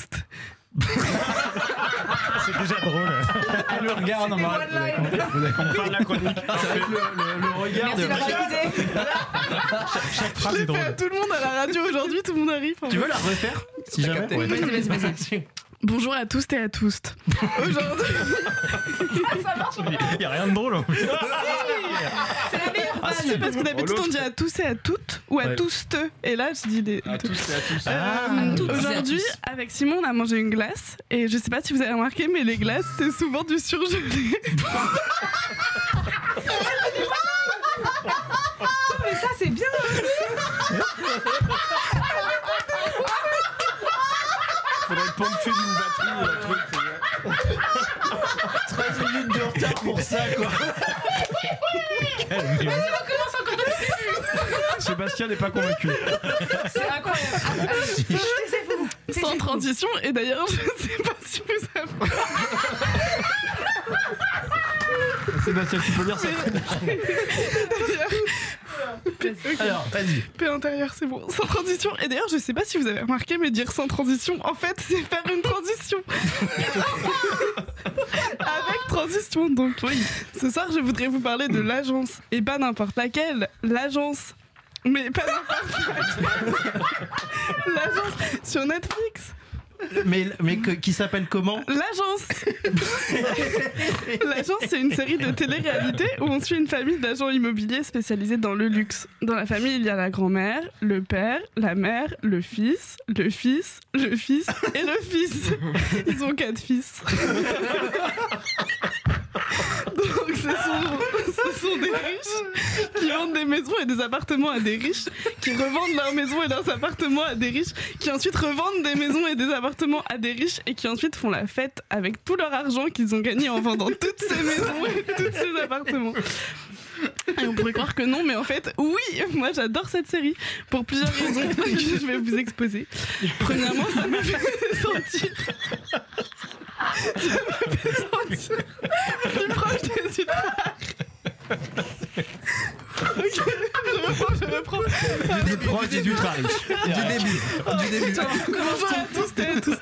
C'est déjà drôle. Elle le regarde, on va. Vous avez compris la chronique. C'est avec le, le, le regard Merci de. d'avoir écouté. Chaque Je phrase est l'ai fait à drôle. tout le monde à la radio aujourd'hui, tout le monde arrive. Tu veux la refaire si T'as jamais capté. Ouais. Vas-y, vas-y, vas-y. Bonjour à tous et à tous. Aujourd'hui, Il y a rien de drôle. En plus. C'est la meilleure Ah, vanne. c'est parce que d'habitude on dit à tous et à toutes ou à Ouais. tous te. Et là, je dis des. À tous et à tous. Euh, à toutes et à Aujourd'hui, tous. avec Simon, on a mangé une glace. Et je sais pas si vous avez remarqué, mais les glaces, c'est souvent du surgelé. Mais ça, c'est bien. Faudrait ponctuer d'une batterie ou un truc. treize minutes de retard pour ça, quoi. Sébastien n'est pas convaincu. C'est incroyable. C'est fou. C'est Sans fou. transition. Et d'ailleurs, je sais pas si vous avez. Sébastien, tu peux lire ça. Alors, vas-y. P intérieur, c'est bon. Sans transition. Et d'ailleurs, je sais pas si vous avez remarqué, mais dire sans transition, en fait, c'est faire une transition. Avec transition, donc. Oui. Ce soir, je voudrais vous parler de l'agence. Et pas n'importe laquelle. L'agence. Mais pas n'importe laquelle. L'agence sur Netflix. Mais, mais que- qui s'appelle comment? L'agence. L'agence, c'est une série de télé-réalité où on suit une famille d'agents immobiliers spécialisés dans le luxe. Dans la famille, il y a la grand-mère, le père, la mère, le fils, le fils, le fils et le fils. Ils ont quatre fils. Donc ce sont, ce sont des riches qui vendent des maisons et des appartements à des riches, qui revendent leurs maisons et leurs appartements à des riches, qui ensuite revendent des maisons et des appartements à des riches et qui ensuite font la fête avec tout leur argent qu'ils ont gagné en vendant toutes ces maisons et tous ces appartements. Et on pourrait croire que non, mais en fait, oui, moi j'adore cette série pour plusieurs raisons que je vais vous exposer. Premièrement, ça me fait sentir. Ça me fait sentir plus proche des ultra. Ok, je reprends, je reprends. Du début, proche des ultra riches. Du début. Du début. Bonjour à tous et à tous.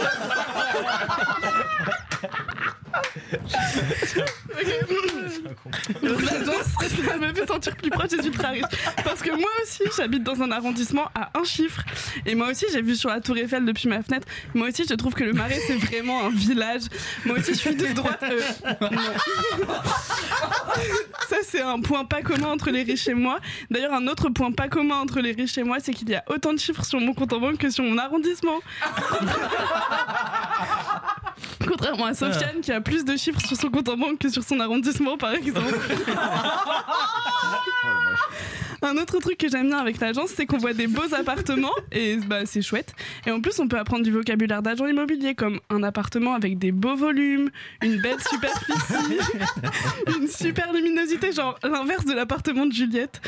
Donc l'agence, ça me fait sentir plus proche des ultra riches. Parce que moi aussi, j'habite dans un arrondissement à un chiffre. Et moi aussi, j'ai vu sur la Tour Eiffel depuis ma fenêtre. Moi aussi, je trouve que le Marais, c'est vraiment un village. Moi aussi, je suis de droite. euh, non. Ça, c'est un point pas commun entre les riches et moi. D'ailleurs, un autre point pas commun entre les riches et moi, c'est qu'il y a autant de chiffres sur mon compte en banque que sur mon arrondissement. Contrairement à Sofiane qui a plus de chiffres sur son compte en banque que sur son arrondissement, par exemple. Un autre truc que j'aime bien avec l'agence, c'est qu'on voit des beaux appartements et bah, c'est chouette. Et en plus, on peut apprendre du vocabulaire d'agent immobilier comme un appartement avec des beaux volumes, une belle superficie, une super luminosité, genre l'inverse de l'appartement de Juliette.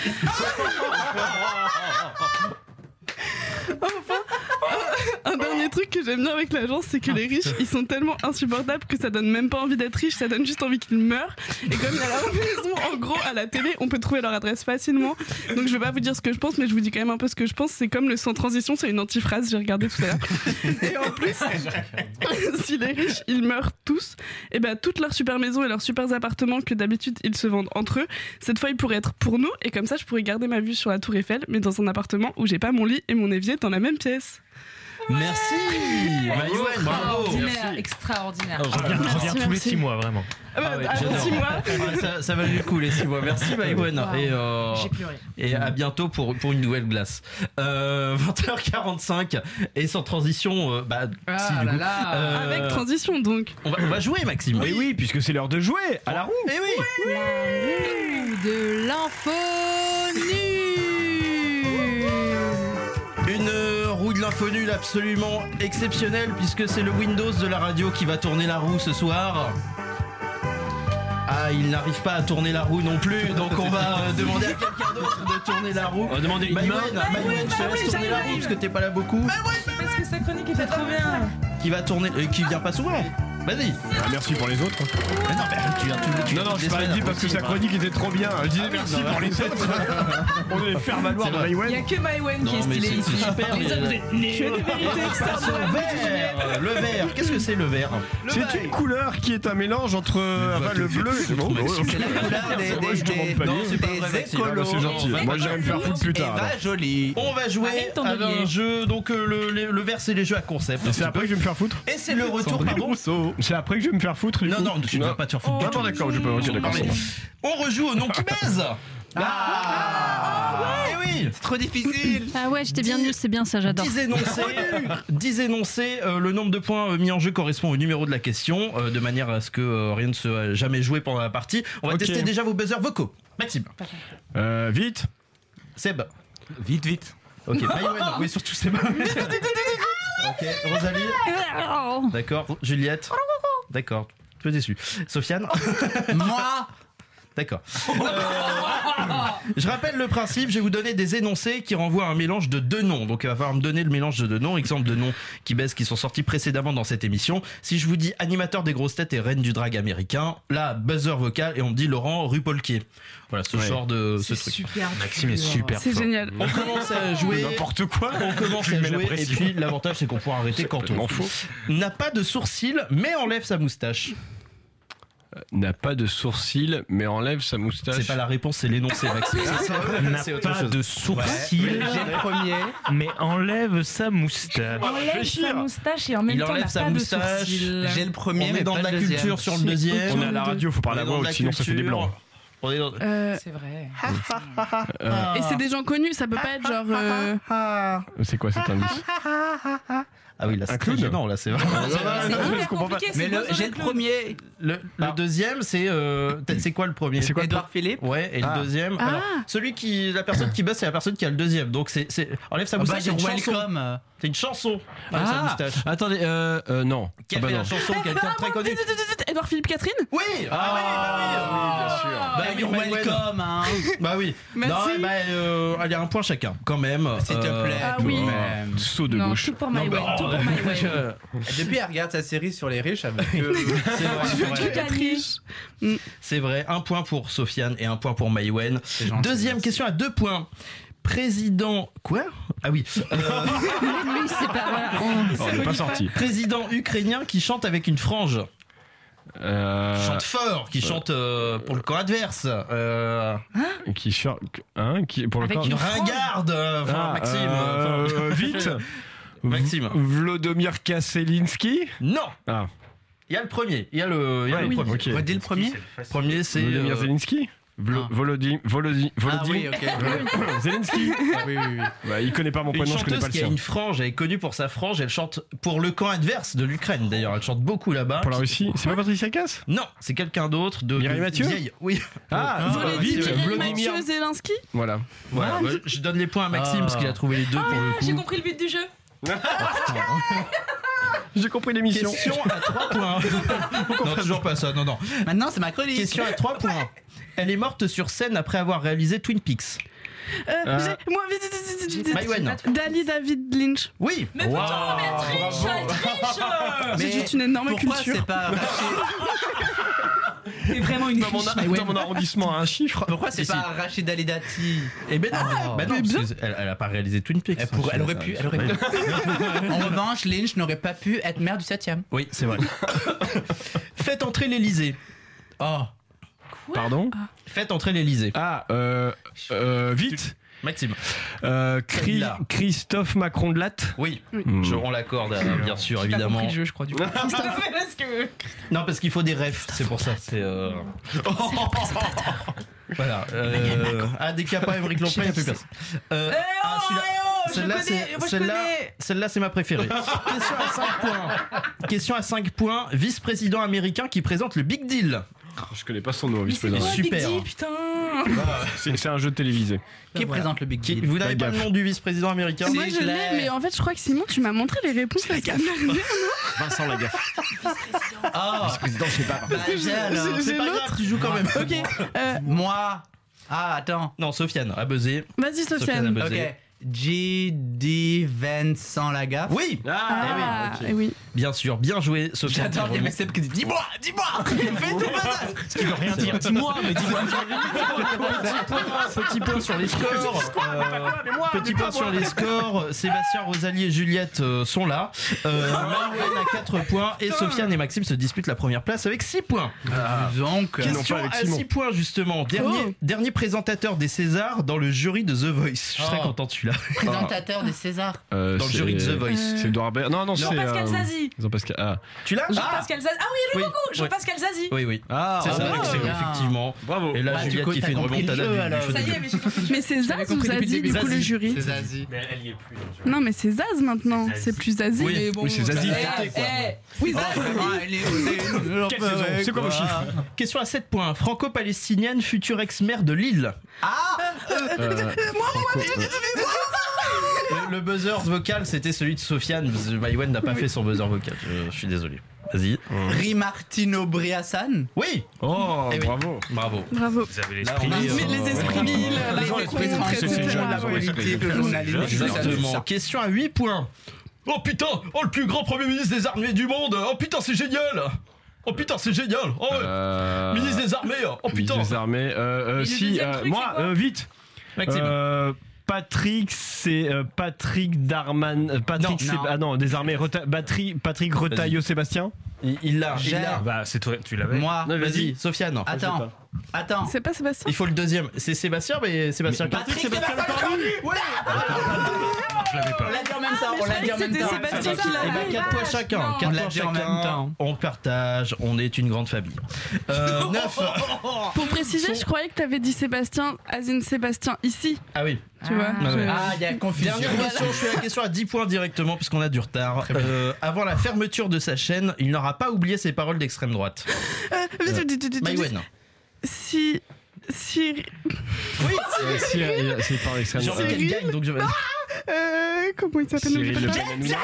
Enfin, un dernier truc que j'aime bien avec l'agence, c'est que les riches, ils sont tellement insupportables que ça donne même pas envie d'être riche, ça donne juste envie qu'ils meurent. Et comme il y a leur maison, en gros, à la télé, on peut trouver leur adresse facilement. Donc je vais pas vous dire ce que je pense, mais je vous dis quand même un peu ce que je pense. C'est comme le sans transition, c'est une antiphrase, j'ai regardé tout à l'heure. Et en plus, si les riches, ils meurent tous, et ben toutes leurs super maisons et leurs super appartements que d'habitude ils se vendent entre eux, cette fois ils pourraient être pour nous, et comme ça je pourrais garder ma vue sur la Tour Eiffel, mais dans un appartement où j'ai pas mon lit et mon évier dans la même pièce. Merci. Maïwen, bravo. Extraordinaire, extraordinaire. Je reviens, je reviens tous les merci. six mois, vraiment. Ah bah, Ah ouais, avant j'adore. six mois. Ah, ça, ça valait le coup les six mois. Merci Maïwen. Wow. Et, euh, J'ai pleuré. et à bientôt pour, pour une nouvelle glace. Euh, vingt heures quarante-cinq et sans transition. Euh, bah, Ah si, du là coup. là. Euh, Avec transition donc. on, va, on va jouer Maxime. Oui, oui, puisque c'est l'heure de jouer à la roue. Eh oui. La roue de l'info Une euh, roue de l'info nulle absolument exceptionnelle puisque c'est le Windows de la radio qui va tourner la roue ce soir. Ah, il n'arrive pas à tourner la roue non plus, donc on va euh, demander à quelqu'un d'autre de tourner la roue. On va demander une main. Maïwen, Maïwen, je te bah laisse oui, tourner la j'arrive. roue parce que t'es pas là beaucoup. Parce que sa chronique était trop bien. Qui va tourner, euh, qui vient pas souvent. Vas-y. Ah, merci pour les autres. Mais non, mais tu viens tu, tu Non, non, je pas dit parce que sa chronique était trop bien. Je disais merci pour les autres. On devait faire valoir de Il Maïwen. n'y a que Maïwen qui est Non, mais stylé c'est ici. c'est super. Les les- autres, vous êtes nuls. Que des vérités externes de la vie du Julien. vert. Le vert. Qu'est-ce que c'est le vert C'est une couleur qui est un mélange entre enfin, le bleu et bon, bon, C'est la couleur des, Moi, je des, demande des, pas non, mieux. c'est pas des vrai, Maxime. écolos. Ah bah, c'est gentil. Et Moi, j'irai me faire foutre plus tard, Et va alors. joli. On va jouer Arrête ton à un délire. jeu. Donc euh, le, le, le vert, c'est les jeux à concept. C'est après que je vais me faire foutre. Et c'est le retour, Sandrine pardon. Rousseau. C'est après que je vais me faire foutre. du Non, coup non, tu ne vas pas te faire foutre. Ah bon, d'accord, je peux. Ok, d'accord. Non, mais on rejoue au nom qui baise. Ah, Eh oui. c'est trop difficile. Ah ouais, j'étais bien nulle, c'est bien ça, j'adore. dix énoncés, dix énoncés, euh, le nombre de points euh, mis en jeu correspond au numéro de la question, euh, de manière à ce que euh, rien ne soit jamais joué pendant la partie. On va Ok. tester déjà vos buzzers vocaux. Maxime. Euh, vite. Seb. Vite, vite. Ok, Maïwen. Oui, surtout Seb. Ok, Rosalie. D'accord. Juliette. D'accord. Peu déçu. Sofiane. Moi. D'accord. Euh, je rappelle le principe, je vais vous donner des énoncés qui renvoient à un mélange de deux noms. Donc il va falloir me donner le mélange de deux noms, exemple de noms qui baissent, qui sont sortis précédemment dans cette émission. Si je vous dis animateur des grosses têtes et reine du drag américain, là, buzzer vocal et on me dit Laurent Rupolquier. Voilà, ce Ouais. genre de ce C'est truc. super. Maxime est super C'est fort. génial. On commence à jouer. N'importe quoi. On commence Je à mets la jouer et pression. puis l'avantage c'est qu'on pourra arrêter quand on Complètement faux. n'a pas de sourcils mais enlève sa moustache. N'a pas de sourcils, mais enlève sa moustache. C'est pas la réponse, c'est l'énoncé, Maxime. N'a C'est autre pas chose. de sourcils, J'ai le premier. mais enlève sa moustache. Enlève sa moustache et en même Il temps enlève n'a sa pas de moustache. sourcils. J'ai le premier, On mais est dans pas de la le deuxième. culture sur le deuxième. On est à la radio, faut On parler est à dans voix de haute, la sinon ça fait des culture. blancs. On est dans... Euh, C'est vrai. Euh, et c'est des gens connus, ça peut pas être genre. euh, C'est quoi cet indice Ah oui, là c'est Un très clown gênant, là c'est vrai. Je comprends pas. Mais le- j'ai le premier. Le, le deuxième, c'est euh, t'as- c'est quoi le premier? C'est quoi le Edouard Philippe. Ouais, et Ah. le deuxième. Ah. Alors, celui qui, la personne qui bosse, c'est la personne qui a le deuxième. Donc c'est, c'est enlève sa Ah bah, moustache. c'est dire une chanson. welcome. C'est une chanson. Enlève sa Ah, moustache. attendez, euh, euh, non. Qui a Ah bah fait la non. chanson? Quelqu'un de très connu. Vite, vite, vite, vite, Edouard Philippe Catherine. Oui. Ah, oui, bah oui. oui, bien sûr. Bah Bah, oui, you're Maïwen. welcome, hein. Bah oui. Merci. Non, bah, euh, allez, un point chacun, quand même. S'il te Euh, plaît. Ah tout oui. de même. Saut de Non, gauche. tout pour Non, Maïwen. bah, Tout pour euh, Maïwen. je- Depuis, elle regarde sa série sur les riches avec. euh, C'est vrai, c'est vrai. Tu gagnes. C'est vrai, un point pour Sofiane et un point pour Maïwen. C'est gentil, Deuxième merci. question à deux points. Président... Quoi? Ah oui. Euh, Lui, c'est pas. Voilà. Oh, on n'est pas sorti. président ukrainien qui chante avec une frange. Euh, Qui chante fort, qui chante euh, pour le camp adverse. Euh, Qui chante. Hein, qui, pour le Avec corps. une ringarde, euh, enfin, Ah, Maxime. euh, enfin, vite. Maxime. V- Vlodomir Kaselinski. Non. Ah. Il y a le premier. Il y a le, il y a Ouais, le oui. premier. Ok. Redis le premier. Le premier, c'est. Vladimir euh, Zelensky. Vlo- Ah. Volodym- Volodym- Ah Volodym- oui, ok. Zelensky. Ah oui, oui, oui. Bah, il connaît pas mon Une prénom, je connais pas chanteuse le qui a sien. une frange, elle est connue pour sa frange, elle chante pour le camp adverse de l'Ukraine d'ailleurs, elle chante beaucoup là-bas. Pour la Russie. C'est pas Patricia Cass? Non, c'est quelqu'un d'autre de Mireille de Mathieu vieille. Oui. Ah, Ah, voilà, vite, vite, Vladimir. Vladimir. Mathieu Zelensky. Voilà. Voilà, bah, je donne les points à Maxime Ah. parce qu'il a trouvé les deux pour le J'ai coup. compris le but du jeu. J'ai compris l'émission. Question à trois points. Non, toujours pas ça, non, non. Maintenant, c'est ma chronique. Question à trois points. Elle est morte sur scène après avoir réalisé Twin Peaks. Euh, Euh, j'ai- Moi, vite, vite, vite, vite, vite. Maïwen. Dali David Lynch. Oui. Mais putain, mais elle triche, elle triche. J'ai Mais juste une énorme pourquoi culture. c'est pas Rachid C'est vraiment une Dans mon, triche, dans Maïwen. mon arrondissement, un chiffre. Pourquoi c'est Si, pas Rachid Ali Dati? Eh ben non, Oh. bah non, Mais parce bien. que elle, elle a pas réalisé Twin Peaks. Elle, pourrait- elle aurait pu, elle aurait pu. En revanche, Lynch n'aurait pas pu être maire du septième. Oui, c'est vrai. Faites entrer l'Elysée. Oh. Pardon? Faites entrer l'Elysée. Ah, euh, euh, vite. Maxime. Euh, Chri- Celle-là. Christophe Macron de Latte. Oui, Hmm. je, on l'accorde, euh, bien sûr, J'ai pas évidemment. compris le jeu, je crois, du coup. Parce que... Non, parce qu'il faut des refs, c'est pour ça. C'est. Euh... voilà. Euh... Ah, dès qu'il n'y a pas Émeric Lopin, il n'y a plus personne. Euh, ah, celui-là- je Celle-là, connais, c'est, moi, je celle-là, connais. celle-là, c'est ma préférée. Question à cinq points. Question à cinq points. Vice-président américain qui présente le Big Deal. Je connais pas son nom, Mais c'est vice-président. quoi, Super. Big D, putain. C'est c'est un jeu télévisé. Qui voilà. présente le Big Qui- Deal? vous n'avez Fais pas le gaffe. nom du vice-président américain? Moi, Si, je je l'ai, l'ai. mais en fait, je crois que Simon, tu m'as montré les réponses la semaine dernière. Vincent Lagaffe. Ah, Vice-président, je sais pas. bah, j'ai alors. j'ai- C'est pas l'autre. grave, tu joues quand même. Ok. euh, Moi. Ah, attends. Non, Sofiane a buzzé. Vas-y, Sofiane a Sofiane. buzzé. Ok. J D. Vincent Lagaffe. Oui. Ah, eh oui, ok. eh oui. Bien sûr, bien joué, Sofiane. J'adore bien mes Seb qui dit dis-moi, dis-moi, fais tout passage. Ce qui veut rien dire. Dis-moi, mais dis-moi. Petit point sur les scores. Euh, petit point sur les scores. Sébastien, Rosalie et Juliette euh, sont là. Euh, Marouane a quatre points et Sofiane et Maxime se disputent la première place avec six points. Ah, donc, Question à six points justement. Dernier, Oh. dernier présentateur des Césars dans le jury de The Voice. Je suis très Oh. content de celui-là. présentateur des Césars. Euh, Dans le c'est- jury de The Voice. C'est Edouard Baird. Non, non, c'est. Jean-Pascal euh, Zazie. Jean-Pascal. Ah. Tu l'as Jean-Pascal Zazie. Ah oui, je Oui. l'aime beaucoup. Jean-Pascal Zazie. Oui, oui. Ah, C'est ça, ah, excellent, bien. effectivement. Bravo. Et là, Bah, tu Juliette co- qui t'as fait une compris le remontada jeu, du- alors. du feu Ça de y est, Dieu. mais j'ai compris. Mais c'est J'avais Zaz ou compris depuis le Zazie début. du coup le Zazie. jury C'est Zazie. Mais elle y est plus. dans le jeu. Non mais c'est Zaz maintenant, C'est Zazie. c'est plus Zazie. Oui, Mais bon, oui, c'est Zazie. eh, eh, Oui, Zaz. Quelle saison C'est quoi vos chiffres Question à sept points. Franco-palestinienne, future ex-maire de Lille. Euh, Le, le buzzer vocal, c'était celui de Sofiane. Maïwen n'a pas fait son buzzer vocal. Je, je suis désolé. Vas-y. Rimartino Briassan. Oui. Oh, Eh oui. bravo. Bravo. Bravo. Vous avez Là, l'esprit. on est, euh, Mais les esprits Lille, la Les rencontre, esprits et c'est cetera. jeune, la Ouais. politique, le journalisme. Exactement. Question à huit points. Oh putain, oh le plus grand premier ministre des armées du monde. Oh putain, c'est génial. Oh putain, c'est génial. Oh ouais. Euh, Ministre des armées. Oh Ministre putain. des armées. Euh, euh, Et le si, deuxième euh, truc, moi, c'est quoi euh, vite. Maxime. Euh, Patrick, c'est euh, Patrick Darman. euh, Patrick, Non, Sé- non. ah non, des armées. Reta- Batterie- Patrick Retailleau Sébastien. Il il l'a. il Gère. l'a. Bah, c'est toi, tu l'avais. Moi. Non, Vas-y, Sofiane. Attends. Attends. C'est pas Sébastien. Il faut le deuxième. C'est Sébastien, mais Sébastien Patrick Sébastien Sébastien Lecornu. Voilà. Je l'avais On pas. l'a dit en même temps. On l'a dit en même C'était temps. Sébastien qui Eh ben, l'avait. quatre points chacun. non. quatre On l'a points dit en chacun. même temps. On partage. On est une grande famille. Euh, neuf. Pour préciser, je croyais que t'avais dit Sébastien, Azine Sébastien ici, Ah oui. tu vois. Ah ouais. Ah, il y a confusion. Dernière question, je fais la question à dix points directement puisqu'on a du retard. Euh, avant la fermeture de sa chaîne, il n'aura pas oublié ses paroles d'extrême droite. Maïwen. Si. Si. Oui. Euh, si, euh, c'est par l'extrême J'ai envie droite. qu'elle gagne, donc je vais. Euh, comment il s'appelle Cyril le Le putain Pen.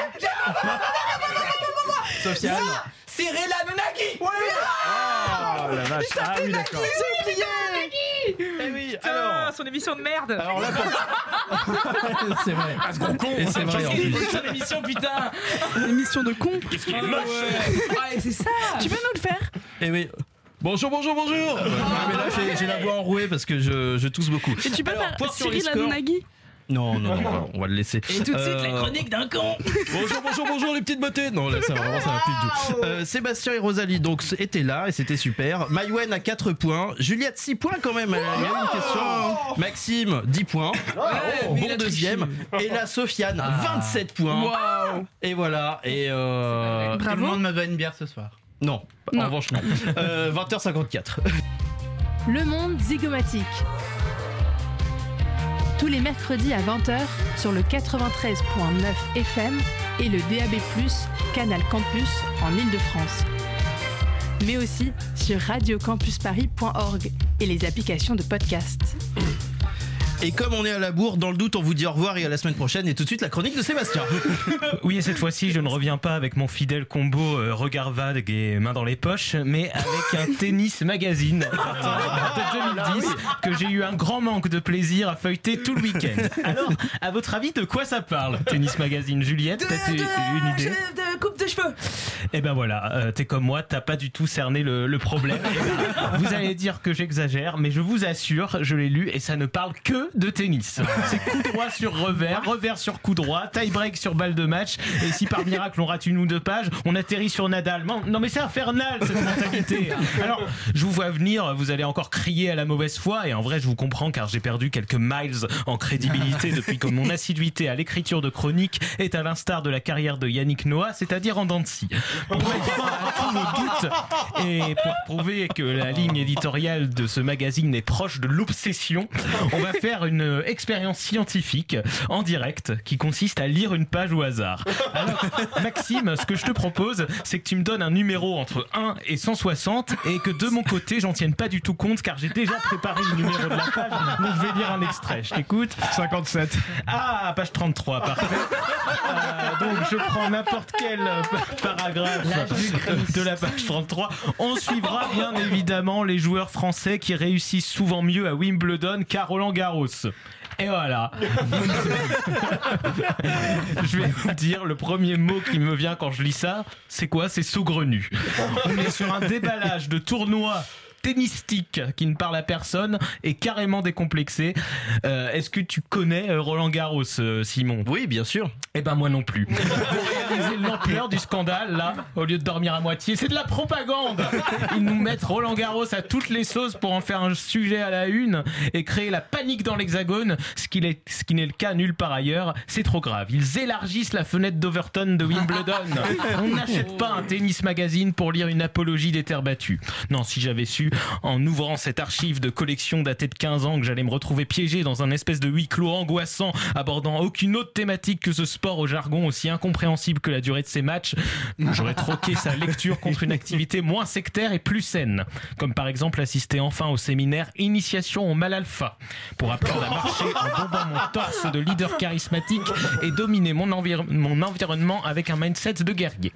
Sofiane. Cyril Hanounaki. Oui. Ah la vache. Ah oui, d'accord. Eh oui. Putain, Alors. son émission de merde. Alors là, pour- c'est vrai. Ah, ce gros con. Et c'est vrai en plus. Son émission, putain. Émission de con. Qu'est-ce qu'il est Ah moche. ouais. Ah, et c'est ça. Tu peux nous le faire? Eh oui. Bonjour, bonjour, bonjour. Ouais, mais là, j'ai- j'ai la voix enrouée parce que je, je tousse beaucoup. Et tu peux Alors, faire point sur les Cyril scores. Hanounaki? Non, non, non, on va le laisser. Et tout de suite, la Euh, chronique d'un con. Bonjour, bonjour, bonjour les petites beautés. Non, là, ça va vraiment, ça va plus du tout. Euh, Sébastien et Rosalie donc étaient là et c'était super. Maïwen a quatre points. Juliette six points quand même. Elle a il y a eu une question. Maxime dix points. mais il Bon a deuxième. Et là Sofiane vingt-sept points. Waouh! Et voilà. Et euh, Tout le monde me doit une bière ce soir. non, en Non. revanche non. Euh, vingt heures cinquante-quatre. Le monde zygomatique. Tous les mercredis à vingt heures sur le quatre-vingt-treize point neuf F M et le D A B plus, Canal Campus en Île-de-France. Mais aussi sur radio campus paris point org et les applications de podcast. Et comme on est à la bourre, dans le doute, on vous dit au revoir et à la semaine prochaine. Et tout de suite, la chronique de Sébastien. Oui, et cette fois-ci, je ne reviens pas avec mon fidèle combo euh, regard vague et main dans les poches, mais avec un tennis magazine de deux mille dix que j'ai eu un grand manque de plaisir à feuilleter tout le week-end. Alors, à votre avis, de quoi ça parle, Tennis Magazine? Juliette, peut-être une idée? De coupe de cheveux. Eh ben voilà, euh, t'es comme moi, t'as pas du tout cerné le, le problème. Eh ben, vous allez dire que j'exagère, mais je vous assure, je l'ai lu et ça ne parle que de tennis. C'est coup droit sur revers, revers sur coup droit, tie break sur balle de match, et si par miracle on rate une ou deux pages, on atterrit sur Nadal. Non, non mais c'est infernal cette mentalité. Alors, je vous vois venir, vous allez encore crier à la mauvaise foi, et en vrai je vous comprends car j'ai perdu quelques miles en crédibilité depuis que mon assiduité à l'écriture de chroniques est à l'instar de la carrière de Yannick Noah, c'est-à-dire en dents de scie. Pour mettre fin à tous vos doutes et pour prouver que la ligne éditoriale de ce magazine est proche de l'obsession, on va faire une expérience scientifique en direct qui consiste à lire une page au hasard. Alors, Maxime, ce que je te propose, c'est que tu me donnes un numéro entre un et cent soixante et que de mon côté, j'en tienne pas du tout compte car j'ai déjà préparé le numéro de la page, donc je vais lire un extrait. Je t'écoute. cinquante-sept. Ah, page trente-trois, parfait. Euh, donc je prends n'importe quel euh, paragraphe de la page trente-trois. On suivra bien évidemment les joueurs français qui réussissent souvent mieux à Wimbledon qu'à Roland Garros. Et voilà. Je vais vous dire, le premier mot qui me vient quand je lis ça, c'est quoi? C'est saugrenu. On est sur un déballage de tournoi tennistique qui ne parle à personne et carrément décomplexé. Euh, est-ce que tu connais euh, Roland Garros, euh, Simon? Oui, bien sûr. Eh ben moi non plus. Pour réaliser l'ampleur du scandale, là, au lieu de dormir à moitié, c'est de la propagande. Ils nous mettent Roland Garros à toutes les sauces pour en faire un sujet à la une et créer la panique dans l'Hexagone, ce qui n'est, ce qui n'est le cas nulle part ailleurs. C'est trop grave. Ils élargissent la fenêtre d'Overton de Wimbledon. On n'achète pas un tennis magazine pour lire une apologie des terres battues. Non, si j'avais su, en ouvrant cette archive de collection datée de quinze ans, que j'allais me retrouver piégé dans un espèce de huis clos angoissant abordant aucune autre thématique que ce sport au jargon aussi incompréhensible que la durée de ses matchs, j'aurais troqué sa lecture contre une activité moins sectaire et plus saine, comme par exemple assister enfin au séminaire Initiation au mal alpha pour apprendre à marcher en bombant mon torse de leader charismatique et dominer mon, envir- mon environnement avec un mindset de guerrier.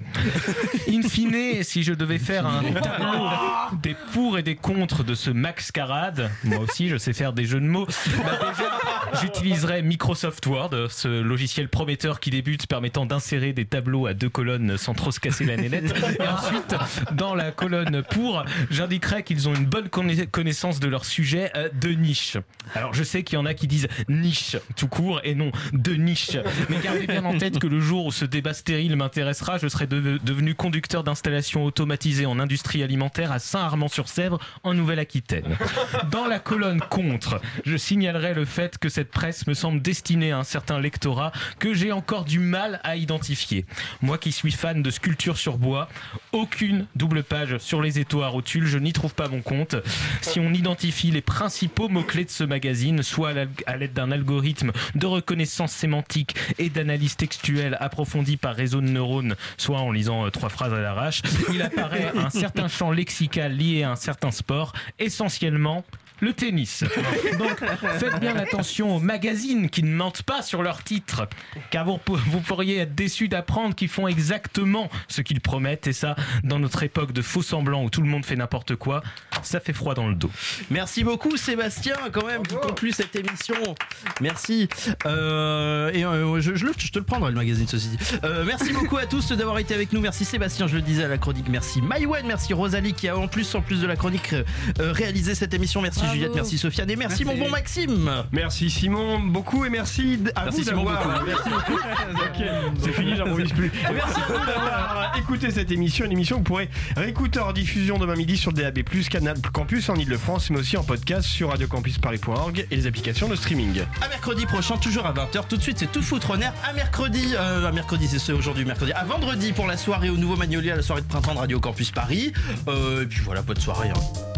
In fine, si je devais faire un tableau des pour et des contre de ce Maxcarade, moi aussi je sais faire des jeux de mots, bah déjà j'utiliserais Microsoft Word, ce logiciel prometteur qui débute permettant d'insérer des tableaux à deux colonnes sans trop se casser la nénette. Et ensuite, dans la colonne pour, j'indiquerais qu'ils ont une bonne conna- connaissance de leur sujet euh, de niche. Alors je sais qu'il y en a qui disent niche tout court et non de niche, mais gardez bien en tête que le jour où ce débat stérile m'intéressera, je serai de- devenu conducteur d'installation automatisée en industrie alimentaire à Saint-Armand-sur-Sèvre en Nouvelle-Aquitaine. Dans la colonne contre, je signalerai le fait que cette presse me semble destinée à un certain lectorat que j'ai encore du mal à identifier. Moi qui suis fan de sculpture sur bois, aucune double page sur les étaux à rotules, je n'y trouve pas mon compte. Si on identifie les principaux mots-clés de ce magazine, soit à l'aide d'un algorithme de reconnaissance sémantique et d'analyse textuelle approfondie par réseau de neurones, soit en lisant euh, trois phrases à l'arrache, il apparaît un certain champ lexical lié à un certain sport, essentiellement le tennis. Donc faites bien attention aux magazines qui ne mentent pas sur leurs titres, car vous, vous pourriez être déçus d'apprendre qu'ils font exactement ce qu'ils promettent, et ça, dans notre époque de faux semblants où tout le monde fait n'importe quoi, ça fait froid dans le dos. Merci beaucoup Sébastien, quand même, qui conclut cette émission. Merci. Euh, et euh, je, je, le, je te le prendrai le magazine, ceci dit. Euh, merci beaucoup à tous d'avoir été avec nous. Merci Sébastien, je le disais à la chronique. Merci Maïwen, merci Rosalie qui a en plus, en plus de la chronique, euh, réalisé cette émission. Merci Bravo. Juliette, merci Sofiane et merci, Merci. mon bon Maxime. Merci Simon beaucoup et merci à Merci vous Simon d'avoir. beaucoup. Merci beaucoup. Ok, c'est fini, j'improvise plus. Merci à vous d'avoir écouté cette émission, une émission que vous pourrez réécouter en diffusion demain midi sur D A B plus, Canal Campus en Ile-de-France, mais aussi en podcast sur radio campus paris point org et les applications de streaming. À mercredi prochain, toujours à vingt heures. Tout de suite, c'est Tout foutre en air. À mercredi, euh, à mercredi, c'est ce aujourd'hui, mercredi. À vendredi pour la soirée au Nouveau Magnolia, la soirée de printemps de Radio Campus Paris. Euh, et puis voilà, bonne soirée. Hein.